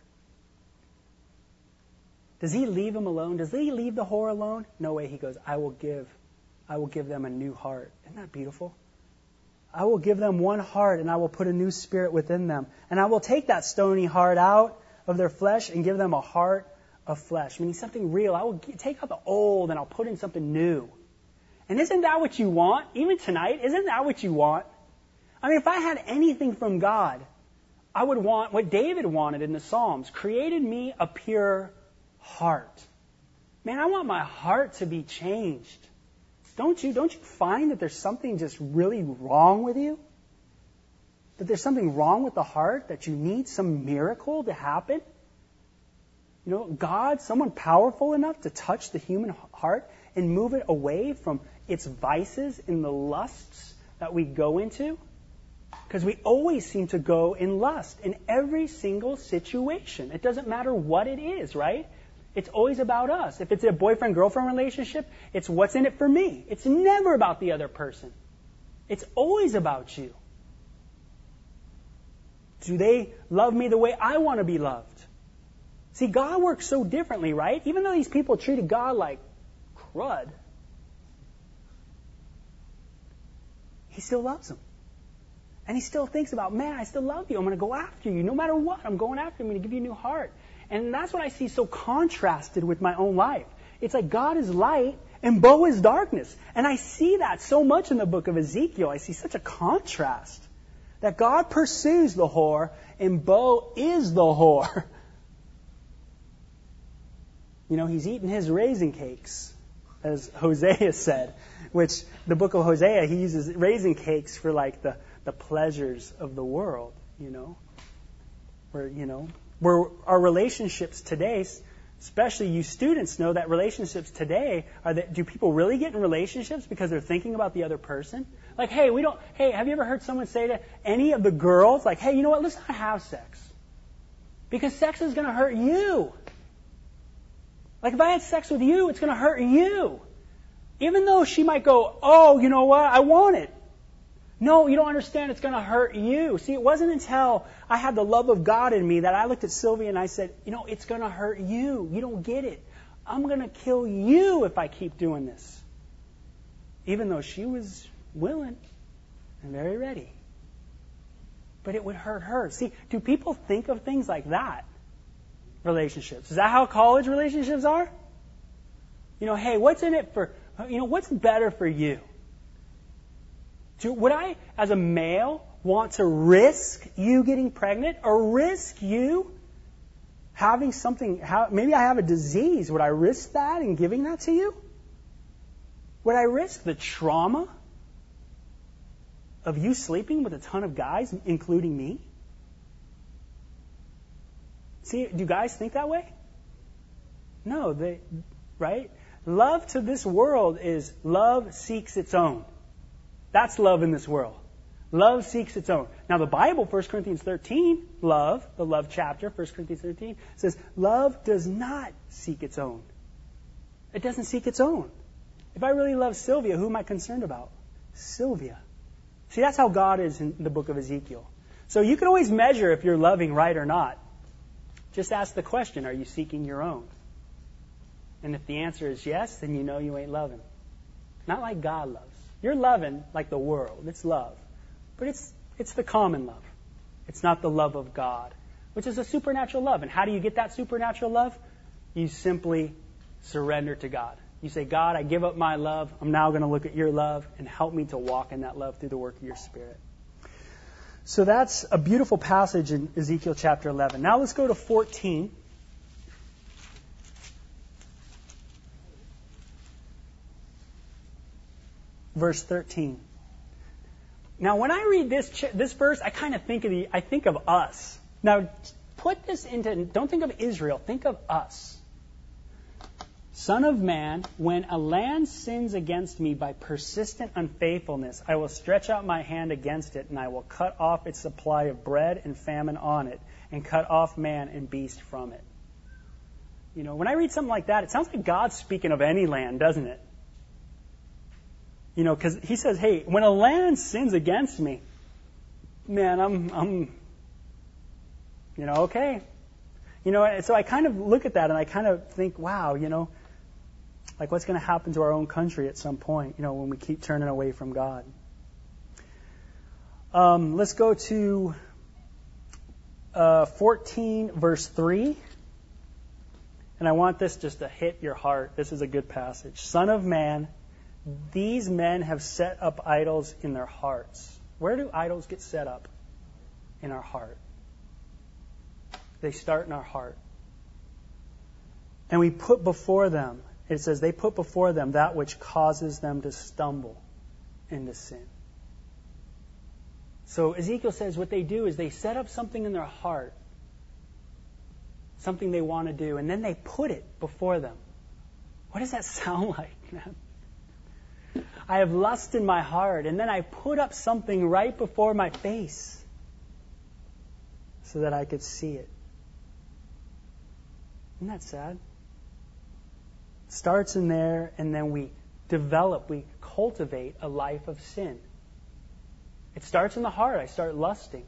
Does He leave them alone? Does He leave the whore alone? No way. He goes, I will give, I will give them a new heart. Isn't that beautiful? I will give them one heart, and I will put a new spirit within them. And I will take that stony heart out of their flesh and give them a heart of flesh. Meaning something real. I will take out the old, and I'll put in something new. And isn't that what you want? Even tonight, isn't that what you want? I mean, if I had anything from God, I would want what David wanted in the Psalms. Created me a pure heart. Man, I want my heart to be changed. Don't you? Don't you find that there's something just really wrong with you? That there's something wrong with the heart? That you need some miracle to happen? You know, God, someone powerful enough to touch the human heart and move it away from its vices and the lusts that we go into? Because we always seem to go in lust in every single situation. It doesn't matter what it is, right? It's always about us. If it's a boyfriend-girlfriend relationship, it's what's in it for me. It's never about the other person. It's always about you. Do they love me the way I want to be loved? See, God works so differently, right? Even though these people treated God like crud, He still loves them. And He still thinks about, man, I still love you. I'm going to go after you. No matter what, I'm going after you. I'm going to give you a new heart. And that's what I see so contrasted with my own life. It's like God is light and Bo is darkness. And I see that so much in the book of Ezekiel. I see such a contrast. That God pursues the whore and Bo is the whore. You know, he's eating his raisin cakes, as Hosea said. Which, the book of Hosea, he uses raisin cakes for like the, the pleasures of the world, you know. Where, you know... Where our relationships today, especially you students know that relationships today, are that, do people really get in relationships because they're thinking about the other person? Like, hey, we don't, hey, have you ever heard someone say to any of the girls, like, hey, you know what, let's not have sex. Because sex is going to hurt you. Like, if I had sex with you, it's going to hurt you. Even though she might go, oh, you know what, I want it. No, you don't understand. It's going to hurt you. See, it wasn't until I had the love of God in me that I looked at Sylvia and I said, you know, it's going to hurt you. You don't get it. I'm going to kill you if I keep doing this. Even though she was willing and very ready. But it would hurt her. See, do people think of things like that? Relationships. Is that how college relationships are? You know, hey, what's in it for, you know, what's better for you? Do, would I, as a male, want to risk you getting pregnant or risk you having something, how, maybe I have a disease. Would I risk that in giving that to you? Would I risk the trauma of you sleeping with a ton of guys, including me? See, do guys think that way? No, they, right? Love to this world is love seeks its own. That's love in this world. Love seeks its own. Now the Bible, First Corinthians thirteen, love, the love chapter, First Corinthians thirteen, says love does not seek its own. It doesn't seek its own. If I really love Sylvia, who am I concerned about? Sylvia. See, that's how God is in the book of Ezekiel. So you can always measure if you're loving right or not. Just ask the question, are you seeking your own? And if the answer is yes, then you know you ain't loving. Not like God loves. You're loving like the world. It's love. But it's it's the common love. It's not the love of God, which is a supernatural love. And how do you get that supernatural love? You simply surrender to God. You say, God, I give up my love. I'm now going to look at your love and help me to walk in that love through the work of your Spirit. So that's a beautiful passage in Ezekiel chapter eleven. Now let's go to fourteen. Verse thirteen. Now, when I read this this verse, I kind of think of the I think of us. Now, put this into. Don't think of Israel. Think of us. Son of man, when a land sins against me by persistent unfaithfulness, I will stretch out my hand against it, and I will cut off its supply of bread and famine on it, and cut off man and beast from it. You know, when I read something like that, it sounds like God's speaking of any land, doesn't it? You know, because he says, hey, when a land sins against me, man, I'm, I'm, you know, okay. You know, so I kind of look at that and I kind of think, wow, you know, like what's going to happen to our own country at some point, you know, when we keep turning away from God. Um, let's go to uh, fourteen, verse three. And I want this just to hit your heart. This is a good passage. Son of man, these men have set up idols in their hearts. Where do idols get set up? In our heart. They start in our heart. And we put before them, it says they put before them that which causes them to stumble into sin. So Ezekiel says what they do is they set up something in their heart, something they want to do, and then they put it before them. What does that sound like, man? I have lust in my heart, and then I put up something right before my face so that I could see it. Isn't that sad? It starts in there, and then we develop, we cultivate a life of sin. It starts in the heart. I start lusting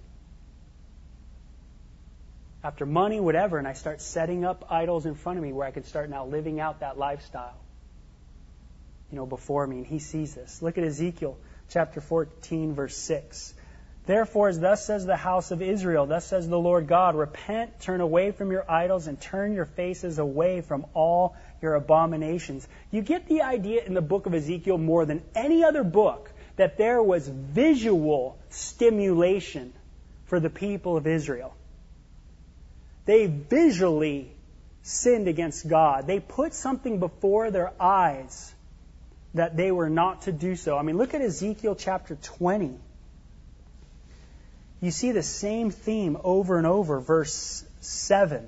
after money, whatever, and I start setting up idols in front of me where I can start now living out that lifestyle, you know, before me, and he sees this. Look at Ezekiel chapter fourteen, verse six. Therefore, as thus says the house of Israel, thus says the Lord God, repent, turn away from your idols, and turn your faces away from all your abominations. You get the idea in the book of Ezekiel more than any other book that there was visual stimulation for the people of Israel. They visually sinned against God. They put something before their eyes that they were not to do so. I mean, look at Ezekiel chapter twenty. You see the same theme over and over, verse seven.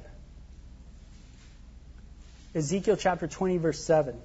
Ezekiel chapter twenty, verse seven.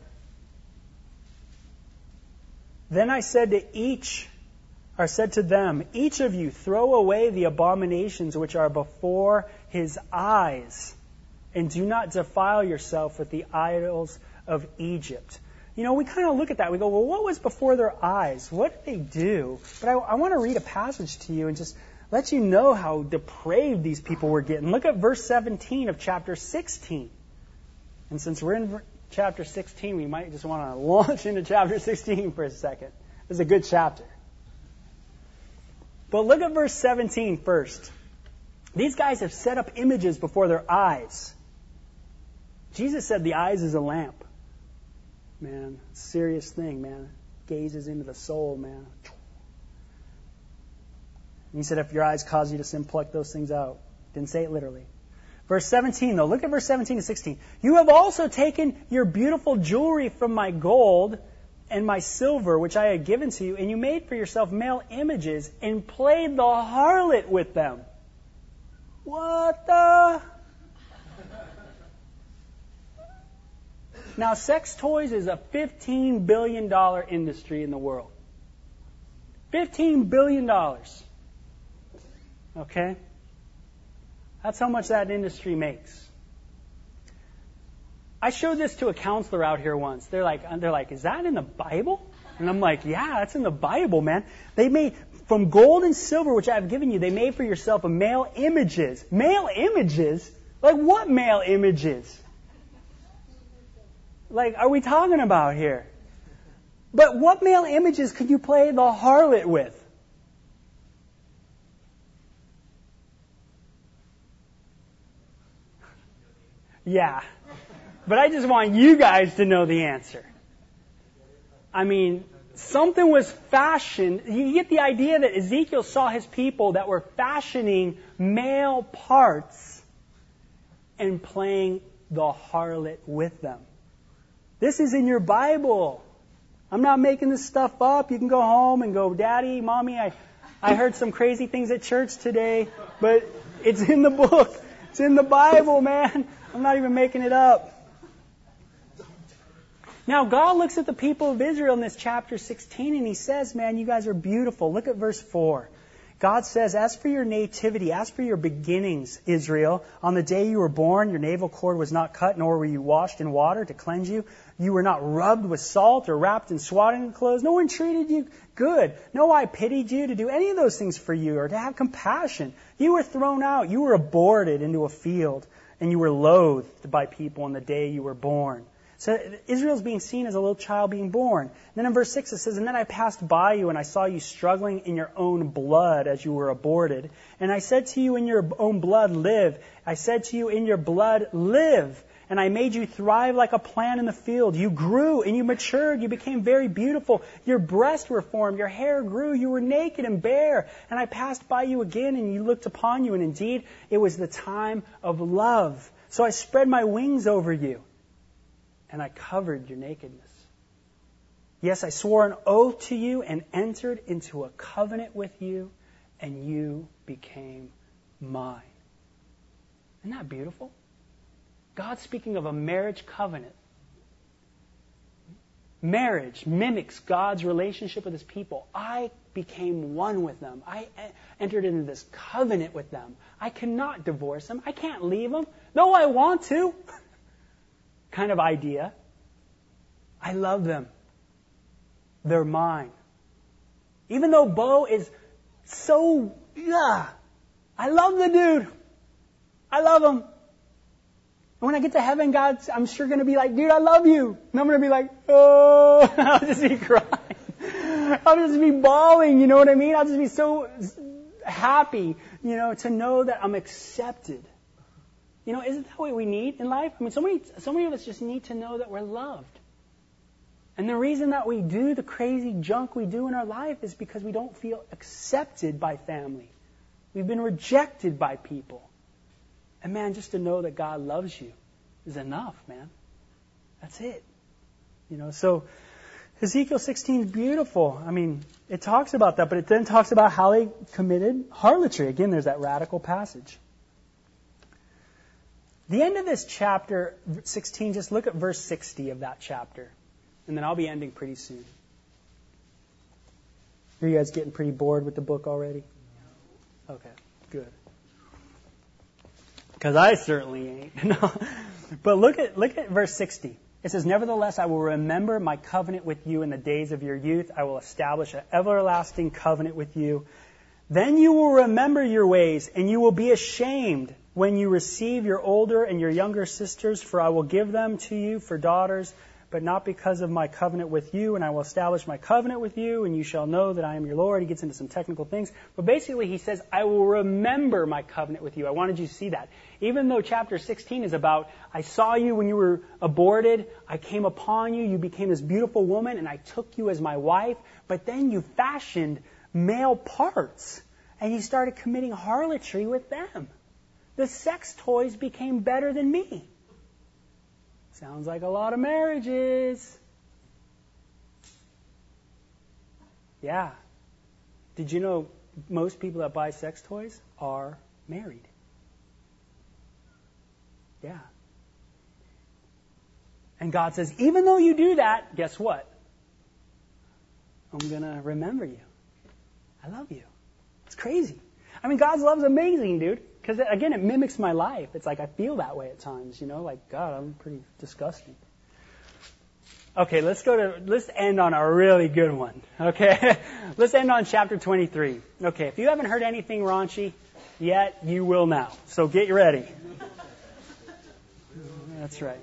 Then I said to each, or said to them, each of you throw away the abominations which are before his eyes, and do not defile yourself with the idols of Egypt. You know, we kind of look at that. We go, well, what was before their eyes? What did they do? But I, I want to read a passage to you and just let you know how depraved these people were getting. Look at verse seventeen of chapter sixteen. And since we're in chapter sixteen, we might just want to launch into chapter sixteen for a second. This is a good chapter. But look at verse seventeen first. These guys have set up images before their eyes. Jesus said the eyes is a lamp. Man, serious thing, man. Gazes into the soul, man. And he said, if your eyes cause you to sin, pluck those things out. Didn't say it literally. Verse seventeen, though. Look at verse seventeen to sixteen. You have also taken your beautiful jewelry from my gold and my silver, which I had given to you, and you made for yourself male images and played the harlot with them. What the? Now, sex toys is a fifteen billion dollars industry in the world. fifteen billion dollars. Okay? That's how much that industry makes. I showed this to a counselor out here once. They're like, they're like, is that in the Bible? And I'm like, yeah, that's in the Bible, man. They made, from gold and silver, which I have given you, they made for yourself a male images. Male images? Like what male images? Like, are we talking about here? But what male images could you play the harlot with? Yeah. But I just want you guys to know the answer. I mean, something was fashioned. You get the idea that Ezekiel saw his people that were fashioning male parts and playing the harlot with them. This is in your Bible. I'm not making this stuff up. You can go home and go, Daddy, Mommy, I, I heard some crazy things at church today, but it's in the book. It's in the Bible, man. I'm not even making it up. Now, God looks at the people of Israel in this chapter sixteen, and He says, man, you guys are beautiful. Look at verse four. God says, as for your nativity, as for your beginnings, Israel, on the day you were born, your navel cord was not cut, nor were you washed in water to cleanse you. You were not rubbed with salt or wrapped in swaddling clothes. No one treated you good. No eye pitied you to do any of those things for you or to have compassion. You were thrown out. You were aborted into a field, and you were loathed by people on the day you were born. So Israel's being seen as a little child being born. And then in verse six it says, and then I passed by you and I saw you struggling in your own blood as you were aborted. And I said to you, in your own blood, live. I said to you, in your blood, live. And I made you thrive like a plant in the field. You grew and you matured. You became very beautiful. Your breasts were formed. Your hair grew. You were naked and bare. And I passed by you again and you looked upon you. And indeed, it was the time of love. So I spread my wings over you. And I covered your nakedness. Yes, I swore an oath to you and entered into a covenant with you, and you became mine. Isn't that beautiful? God's speaking of a marriage covenant. Marriage mimics God's relationship with His people. I became one with them. I entered into this covenant with them. I cannot divorce them. I can't leave them, though I want to. Kind of idea. I love them. They're mine. Even though Bo is so, yeah, I love the dude. I love him. And when I get to heaven, God, I'm sure going to be like, dude, I love you. And I'm going to be like, oh, I'll just be crying. I'll just be bawling, you know what I mean? I'll just be so happy, you know, to know that I'm accepted. You know, isn't that what we need in life? I mean, so many, so many of us just need to know that we're loved. And the reason that we do the crazy junk we do in our life is because we don't feel accepted by family. We've been rejected by people. And man, just to know that God loves you is enough, man. That's it. You know, so Ezekiel sixteen is beautiful. I mean, it talks about that, but it then talks about how they committed harlotry. Again, there's that radical passage. The end of this chapter sixteen, just look at verse sixty of that chapter. And then I'll be ending pretty soon. Are you guys getting pretty bored with the book already? Okay, good. Because I certainly ain't. No. But look at look at verse sixty. It says, nevertheless, I will remember my covenant with you in the days of your youth. I will establish an everlasting covenant with you. Then you will remember your ways, and you will be ashamed when you receive your older and your younger sisters, for I will give them to you for daughters, but not because of my covenant with you, and I will establish my covenant with you, and you shall know that I am your Lord. He gets into some technical things. But basically he says, I will remember my covenant with you. I wanted you to see that. Even though chapter sixteen is about, I saw you when you were aborted, I came upon you, you became this beautiful woman, and I took you as my wife, but then you fashioned male parts. and he started committing harlotry with them. The sex toys became better than me. Sounds like a lot of marriages. Yeah. Did you know most people that buy sex toys are married? Yeah. And God says, even though you do that, guess what? I'm going to remember you. I love you. It's crazy. I mean, God's love is amazing, dude. Because, again, it mimics my life. It's like I feel that way at times, you know, like, God, I'm pretty disgusting. Okay, let's go to, let's end on a really good one, okay? Let's end on chapter twenty-three. Okay, if you haven't heard anything raunchy yet, you will now. So get ready. That's right.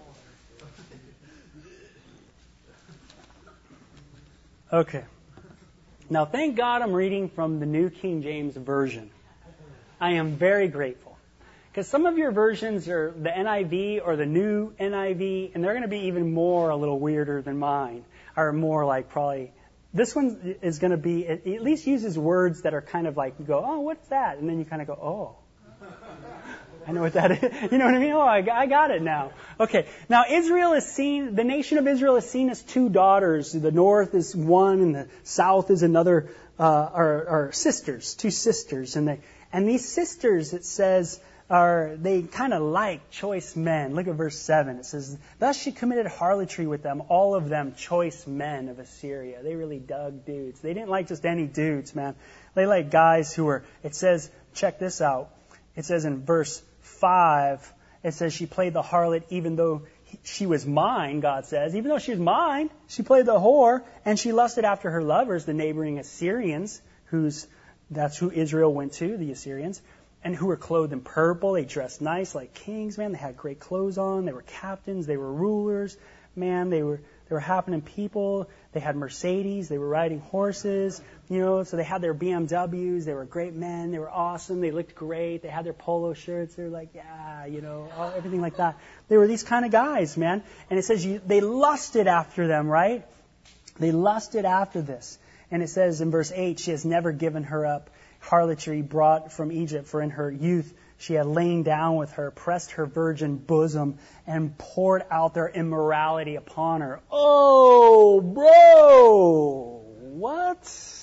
Okay. Now, thank God I'm reading from the New King James Version. I am very grateful. Because some of your versions are the N I V or the new N I V, and they're going to be even more a little weirder than mine. Or more like probably, this one is going to be, it at least uses words that are kind of like, you go, oh, what's that? And then you kind of go, oh. I know what that is. You know what I mean? Oh, I, I got it now. Okay. Now, Israel is seen, the nation of Israel is seen as two daughters. The north is one and the south is another, uh, are, are sisters, two sisters. And they, and these sisters, it says, are, they kind of like choice men. Look at verse seven. It says, thus she committed harlotry with them, all of them choice men of Assyria. They really dug dudes. They didn't like just any dudes, man. They like guys who were, it says, check this out. It says in verse five, it says she played the harlot even though she was mine, God says. Even though she was mine, she played the whore, and she lusted after her lovers, the neighboring Assyrians, who's, that's who Israel went to, the Assyrians, and who were clothed in purple. They dressed nice like kings, man. They had great clothes on. They were captains. They were rulers. Man, they were they were happening people. They had Mercedes. They were riding horses. You know, so they had their B M Ws. They were great men. They were awesome. They looked great. They had their polo shirts. They were like, yeah, you know, all, everything like that. They were these kind of guys, man. And it says you, they lusted after them, right? They lusted after this. And it says in verse eight, she has never given her up. Harlotry brought from Egypt, for in her youth she had lain down with her, pressed her virgin bosom, and poured out their immorality upon her. Oh, bro! What?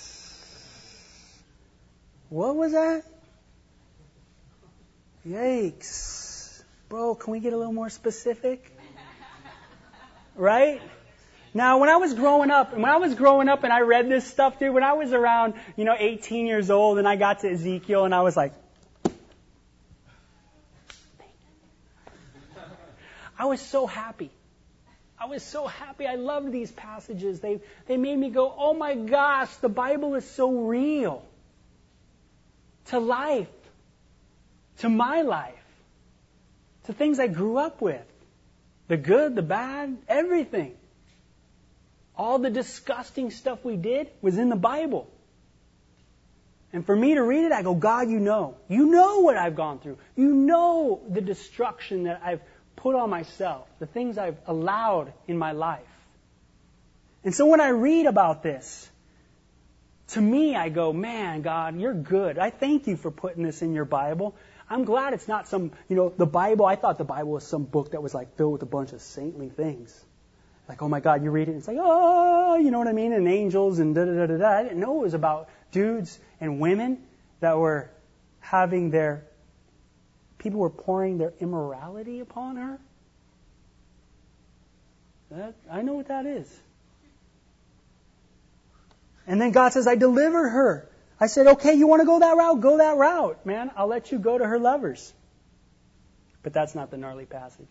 What was that? Yikes. Bro, can we get a little more specific? Right? Now, when I was growing up, when I was growing up and I read this stuff, dude, when I was around, you know, eighteen years old and I got to Ezekiel and I was like, I was so happy. I was so happy. I loved these passages. They, they made me go, oh my gosh, the Bible is so real to life, to my life, to things I grew up with, the good, the bad, everything. All the disgusting stuff we did was in the Bible. And for me to read it, I go, God, you know. You know what I've gone through. You know the destruction that I've put on myself, the things I've allowed in my life. And so when I read about this, to me, I go, man, God, you're good. I thank you for putting this in your Bible. I'm glad it's not some, you know, the Bible, I thought the Bible was some book that was like filled with a bunch of saintly things. Like, oh my God, you read it and it's like, oh, you know what I mean? And angels and da da da da da. I didn't know it was about dudes and women that were having their, people were pouring their immorality upon her. That, I know what that is. And then God says, I delivered her. I said, okay, you want to go that route? Go that route, man. I'll let you go to her lovers. But that's not the gnarly passage.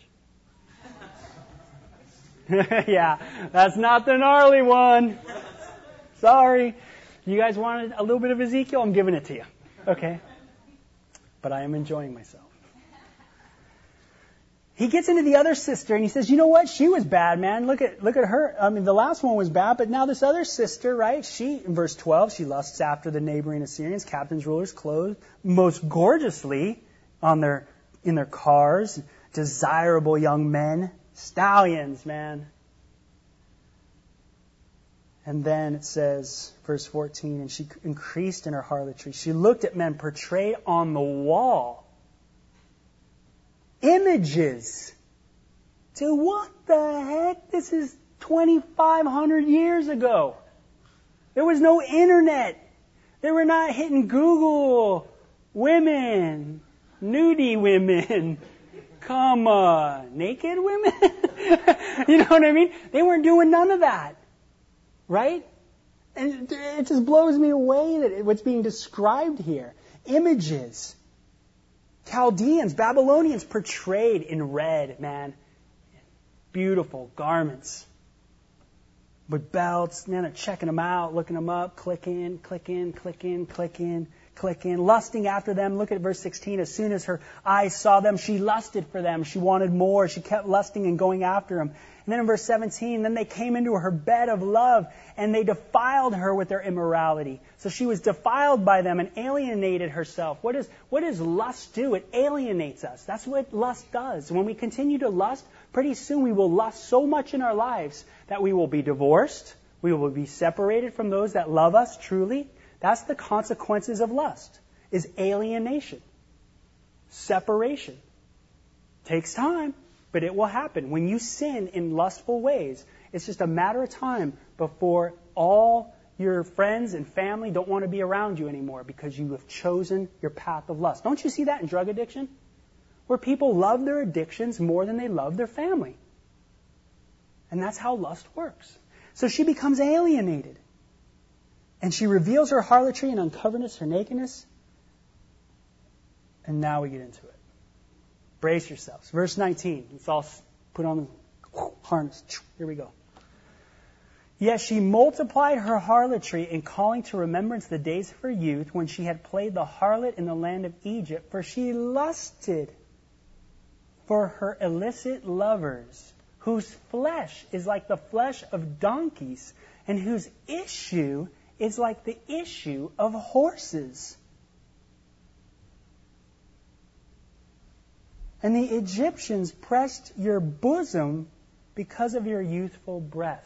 Yeah, that's not the gnarly one. Sorry. You guys wanted a little bit of Ezekiel? I'm giving it to you. Okay. But I am enjoying myself. He gets into the other sister and he says, you know what? She was bad, man. Look at look at her. I mean, the last one was bad, but now this other sister, right? She, in verse twelve, she lusts after the neighboring Assyrians, captains, rulers, clothed most gorgeously on their in their cars, desirable young men. Stallions, man. And then it says, verse fourteen, and she increased in her harlotry. She looked at men portrayed on the wall. Images. Dude, what the heck? This is twenty-five hundred years ago. There was no internet. They were not hitting Google. Women. Nudie women. Come on. Naked women? You know what I mean? They weren't doing none of that. Right? And it just blows me away that what's being described here. Images. Chaldeans, Babylonians portrayed in red, man. Beautiful garments. With belts, man, they're checking them out, looking them up, click in, click in, click in, click in, click in, lusting after them. Look at verse sixteen. As soon as her eyes saw them, she lusted for them. She wanted more. She kept lusting and going after them. And then in verse seventeen, then they came into her bed of love and they defiled her with their immorality. So she was defiled by them and alienated herself. What is, what does lust do? It alienates us. That's what lust does. When we continue to lust, pretty soon we will lust so much in our lives that we will be divorced. We will be separated from those that love us truly. That's the consequences of lust, is alienation, separation. Takes time, but it will happen. When you sin in lustful ways, it's just a matter of time before all your friends and family don't want to be around you anymore because you have chosen your path of lust. Don't you see that in drug addiction? Where people love their addictions more than they love their family. And that's how lust works. So she becomes alienated. And she reveals her harlotry and uncoverness, her nakedness. And now we get into it. Brace yourselves. Verse nineteen. Let's all put on the harness. Here we go. Yes, she multiplied her harlotry in calling to remembrance the days of her youth when she had played the harlot in the land of Egypt, for she lusted for her illicit lovers, whose flesh is like the flesh of donkeys, and whose issue is like the issue of horses. And the Egyptians pressed your bosom because of your youthful breast.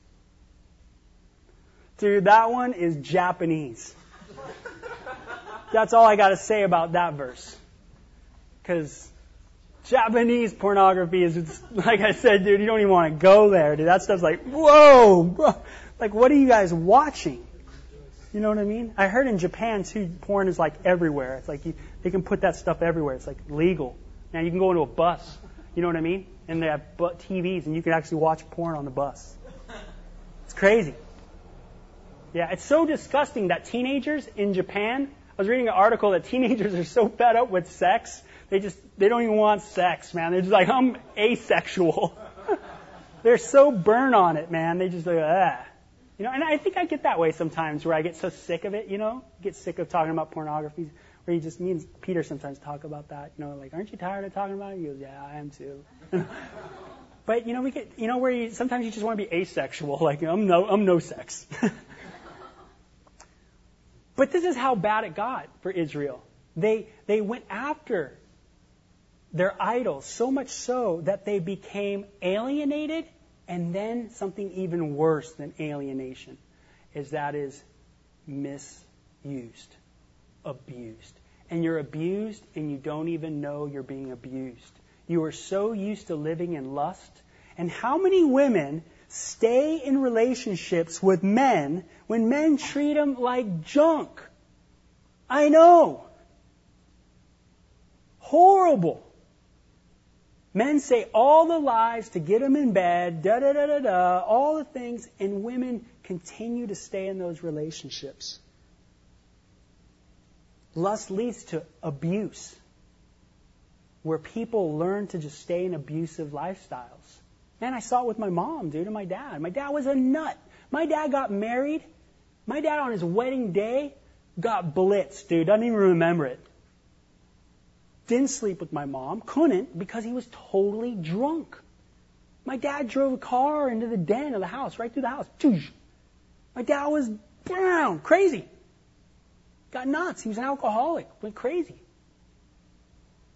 Dude, that one is Japanese. That's all I got to say about that verse. Because Japanese pornography is, like I said, dude, you don't even want to go there, dude. That stuff's like, whoa, bro. Like, what are you guys watching? You know what I mean? I heard in Japan, too, porn is like everywhere. It's like you, they can put that stuff everywhere. It's like legal. Now, you can go into a bus. You know what I mean? And they have T Vs, and you can actually watch porn on the bus. It's crazy. Yeah, it's so disgusting that teenagers in Japan, I was reading an article that teenagers are so fed up with sex, they just, they don't even want sex, man. They're just like, I'm asexual. They're so burnt on it, man. They just like, ah. You know, and I think I get that way sometimes where I get so sick of it, you know, get sick of talking about pornography, where you just, me and Peter sometimes talk about that, you know, like, aren't you tired of talking about it? He goes, yeah, I am too. But, you know, we get, you know, where you, sometimes you just want to be asexual, like, I'm no, I'm no sex. But this is how bad it got for Israel. They, they went after their idols so much so that they became alienated, and then something even worse than alienation is that is misused, abused. And you're abused and you don't even know you're being abused. You are so used to living in lust. And how many women stay in relationships with men when men treat them like junk? I know. Horrible. Men say all the lies to get them in bed, da da da da da, all the things, and women continue to stay in those relationships. Lust leads to abuse, where people learn to just stay in abusive lifestyles. Man, I saw it with my mom, dude, and my dad. My dad was a nut. My dad got married. My dad on his wedding day got blitzed, dude. Doesn't even remember it. Didn't sleep with my mom. Couldn't because he was totally drunk. My dad drove a car into the den of the house, right through the house. My dad was brown, crazy. Got nuts. He was an alcoholic. Went crazy.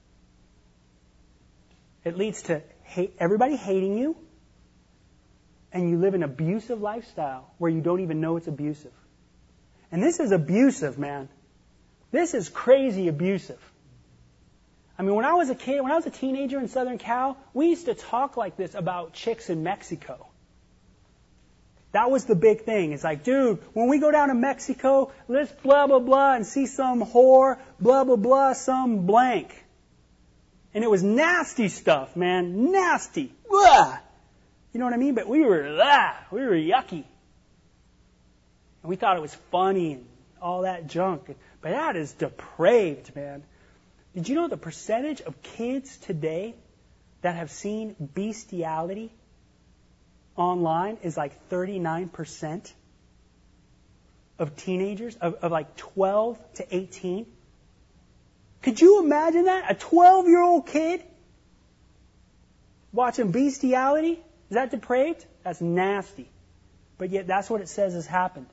It leads to hate, everybody hating you and you live an abusive lifestyle where you don't even know it's abusive. And this is abusive, man. This is crazy abusive. I mean, when I was a kid, when I was a teenager in Southern Cal, we used to talk like this about chicks in Mexico. That was the big thing. It's like, dude, when we go down to Mexico, let's blah, blah, blah, and see some whore, blah, blah, blah, some blank. And it was nasty stuff, man. Nasty. Blah. You know what I mean? But we were, blah, we were yucky. And we thought it was funny and all that junk. But that is depraved, man. Did you know the percentage of kids today that have seen bestiality online is like thirty-nine percent of teenagers, of, of like twelve to eighteen? Could you imagine that? A twelve-year-old kid watching bestiality? Is that depraved? That's nasty. But yet that's what it says has happened.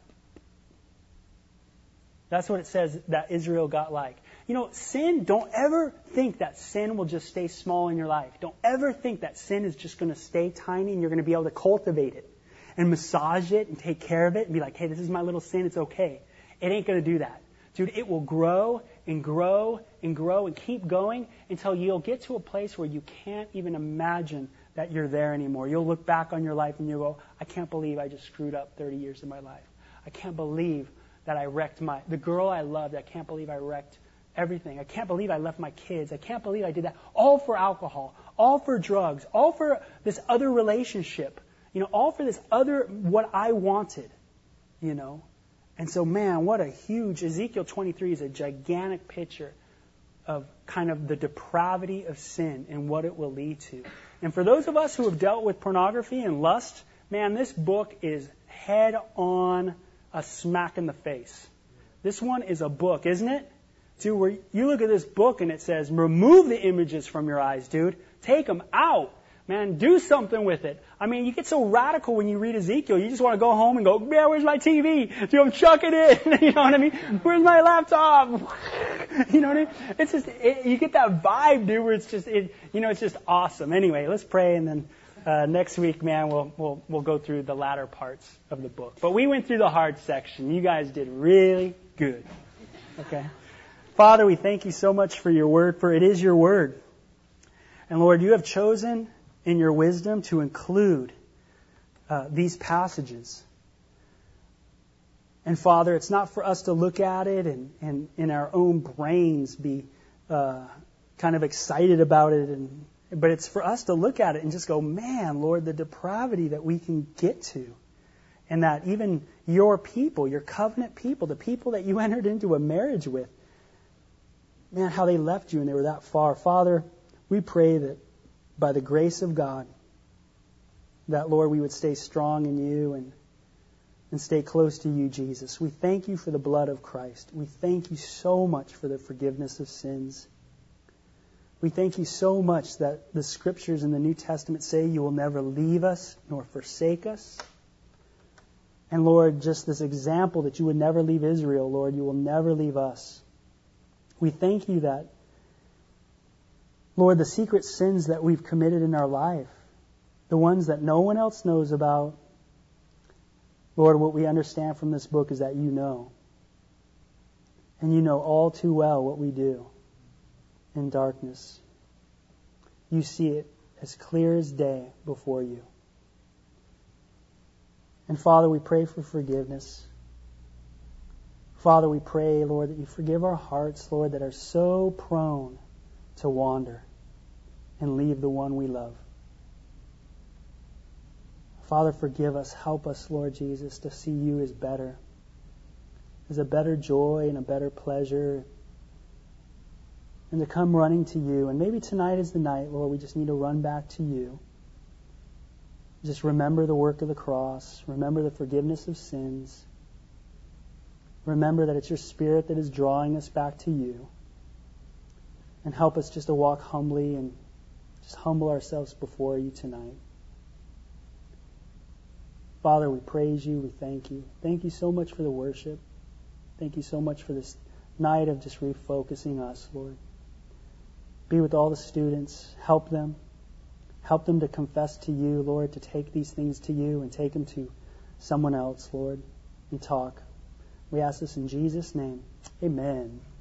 That's what it says that Israel got like. You know, sin, don't ever think that sin will just stay small in your life. Don't ever think that sin is just going to stay tiny and you're going to be able to cultivate it and massage it and take care of it and be like, hey, this is my little sin, it's okay. It ain't going to do that. Dude, it will grow and grow and grow and keep going until you'll get to a place where you can't even imagine that you're there anymore. You'll look back on your life and you'll go, I can't believe I just screwed up thirty years of my life. I can't believe that I wrecked my, the girl I loved, I can't believe I wrecked everything. I can't believe I left my kids. I can't believe I did that. All for alcohol, all for drugs, all for this other relationship, you know, all for this other, what I wanted, you know. And so, man, what a huge, Ezekiel twenty-three is a gigantic picture of kind of the depravity of sin and what it will lead to. And for those of us who have dealt with pornography and lust, man, this book is head on a smack in the face. This one is a book, isn't it? Dude, where you look at this book and it says, remove the images from your eyes, dude. Take them out. Man, do something with it. I mean, you get so radical when you read Ezekiel. You just want to go home and go, yeah, where's my T V? Dude, I'm chucking it. You know what I mean? Where's my laptop? You know what I mean? It's just, it, you get that vibe, dude, where it's just, it, you know, it's just awesome. Anyway, let's pray, and then uh, next week, man, we'll, we'll, we'll go through the latter parts of the book. But we went through the hard section. You guys did really good. Okay? Father, we thank you so much for your word, for it is your word. And Lord, you have chosen in your wisdom to include uh, these passages. And Father, it's not for us to look at it and, and in our own brains be uh, kind of excited about it, and but it's for us to look at it and just go, man, Lord, the depravity that we can get to. And that even your people, your covenant people, the people that you entered into a marriage with, man, how they left you and they were that far. Father, we pray that by the grace of God, that, Lord, we would stay strong in you and, and stay close to you, Jesus. We thank you for the blood of Christ. We thank you so much for the forgiveness of sins. We thank you so much that the Scriptures in the New Testament say you will never leave us nor forsake us. And, Lord, just this example that you would never leave Israel, Lord, you will never leave us. We thank you that, Lord, the secret sins that we've committed in our life, the ones that no one else knows about, Lord, what we understand from this book is that you know. And you know all too well what we do in darkness. You see it as clear as day before you. And Father, we pray for forgiveness. Father, we pray, Lord, that you forgive our hearts, Lord, that are so prone to wander and leave the one we love. Father, forgive us. Help us, Lord Jesus, to see you as better, as a better joy and a better pleasure, and to come running to you. And maybe tonight is the night, Lord, we just need to run back to you. Just remember the work of the cross. Remember the forgiveness of sins. Remember that it's your Spirit that is drawing us back to you. And help us just to walk humbly and just humble ourselves before you tonight. Father, we praise you. We thank you. Thank you so much for the worship. Thank you so much for this night of just refocusing us, Lord. Be with all the students. Help them. Help them to confess to you, Lord, to take these things to you and take them to someone else, Lord, and talk. We ask this in Jesus' name. Amen.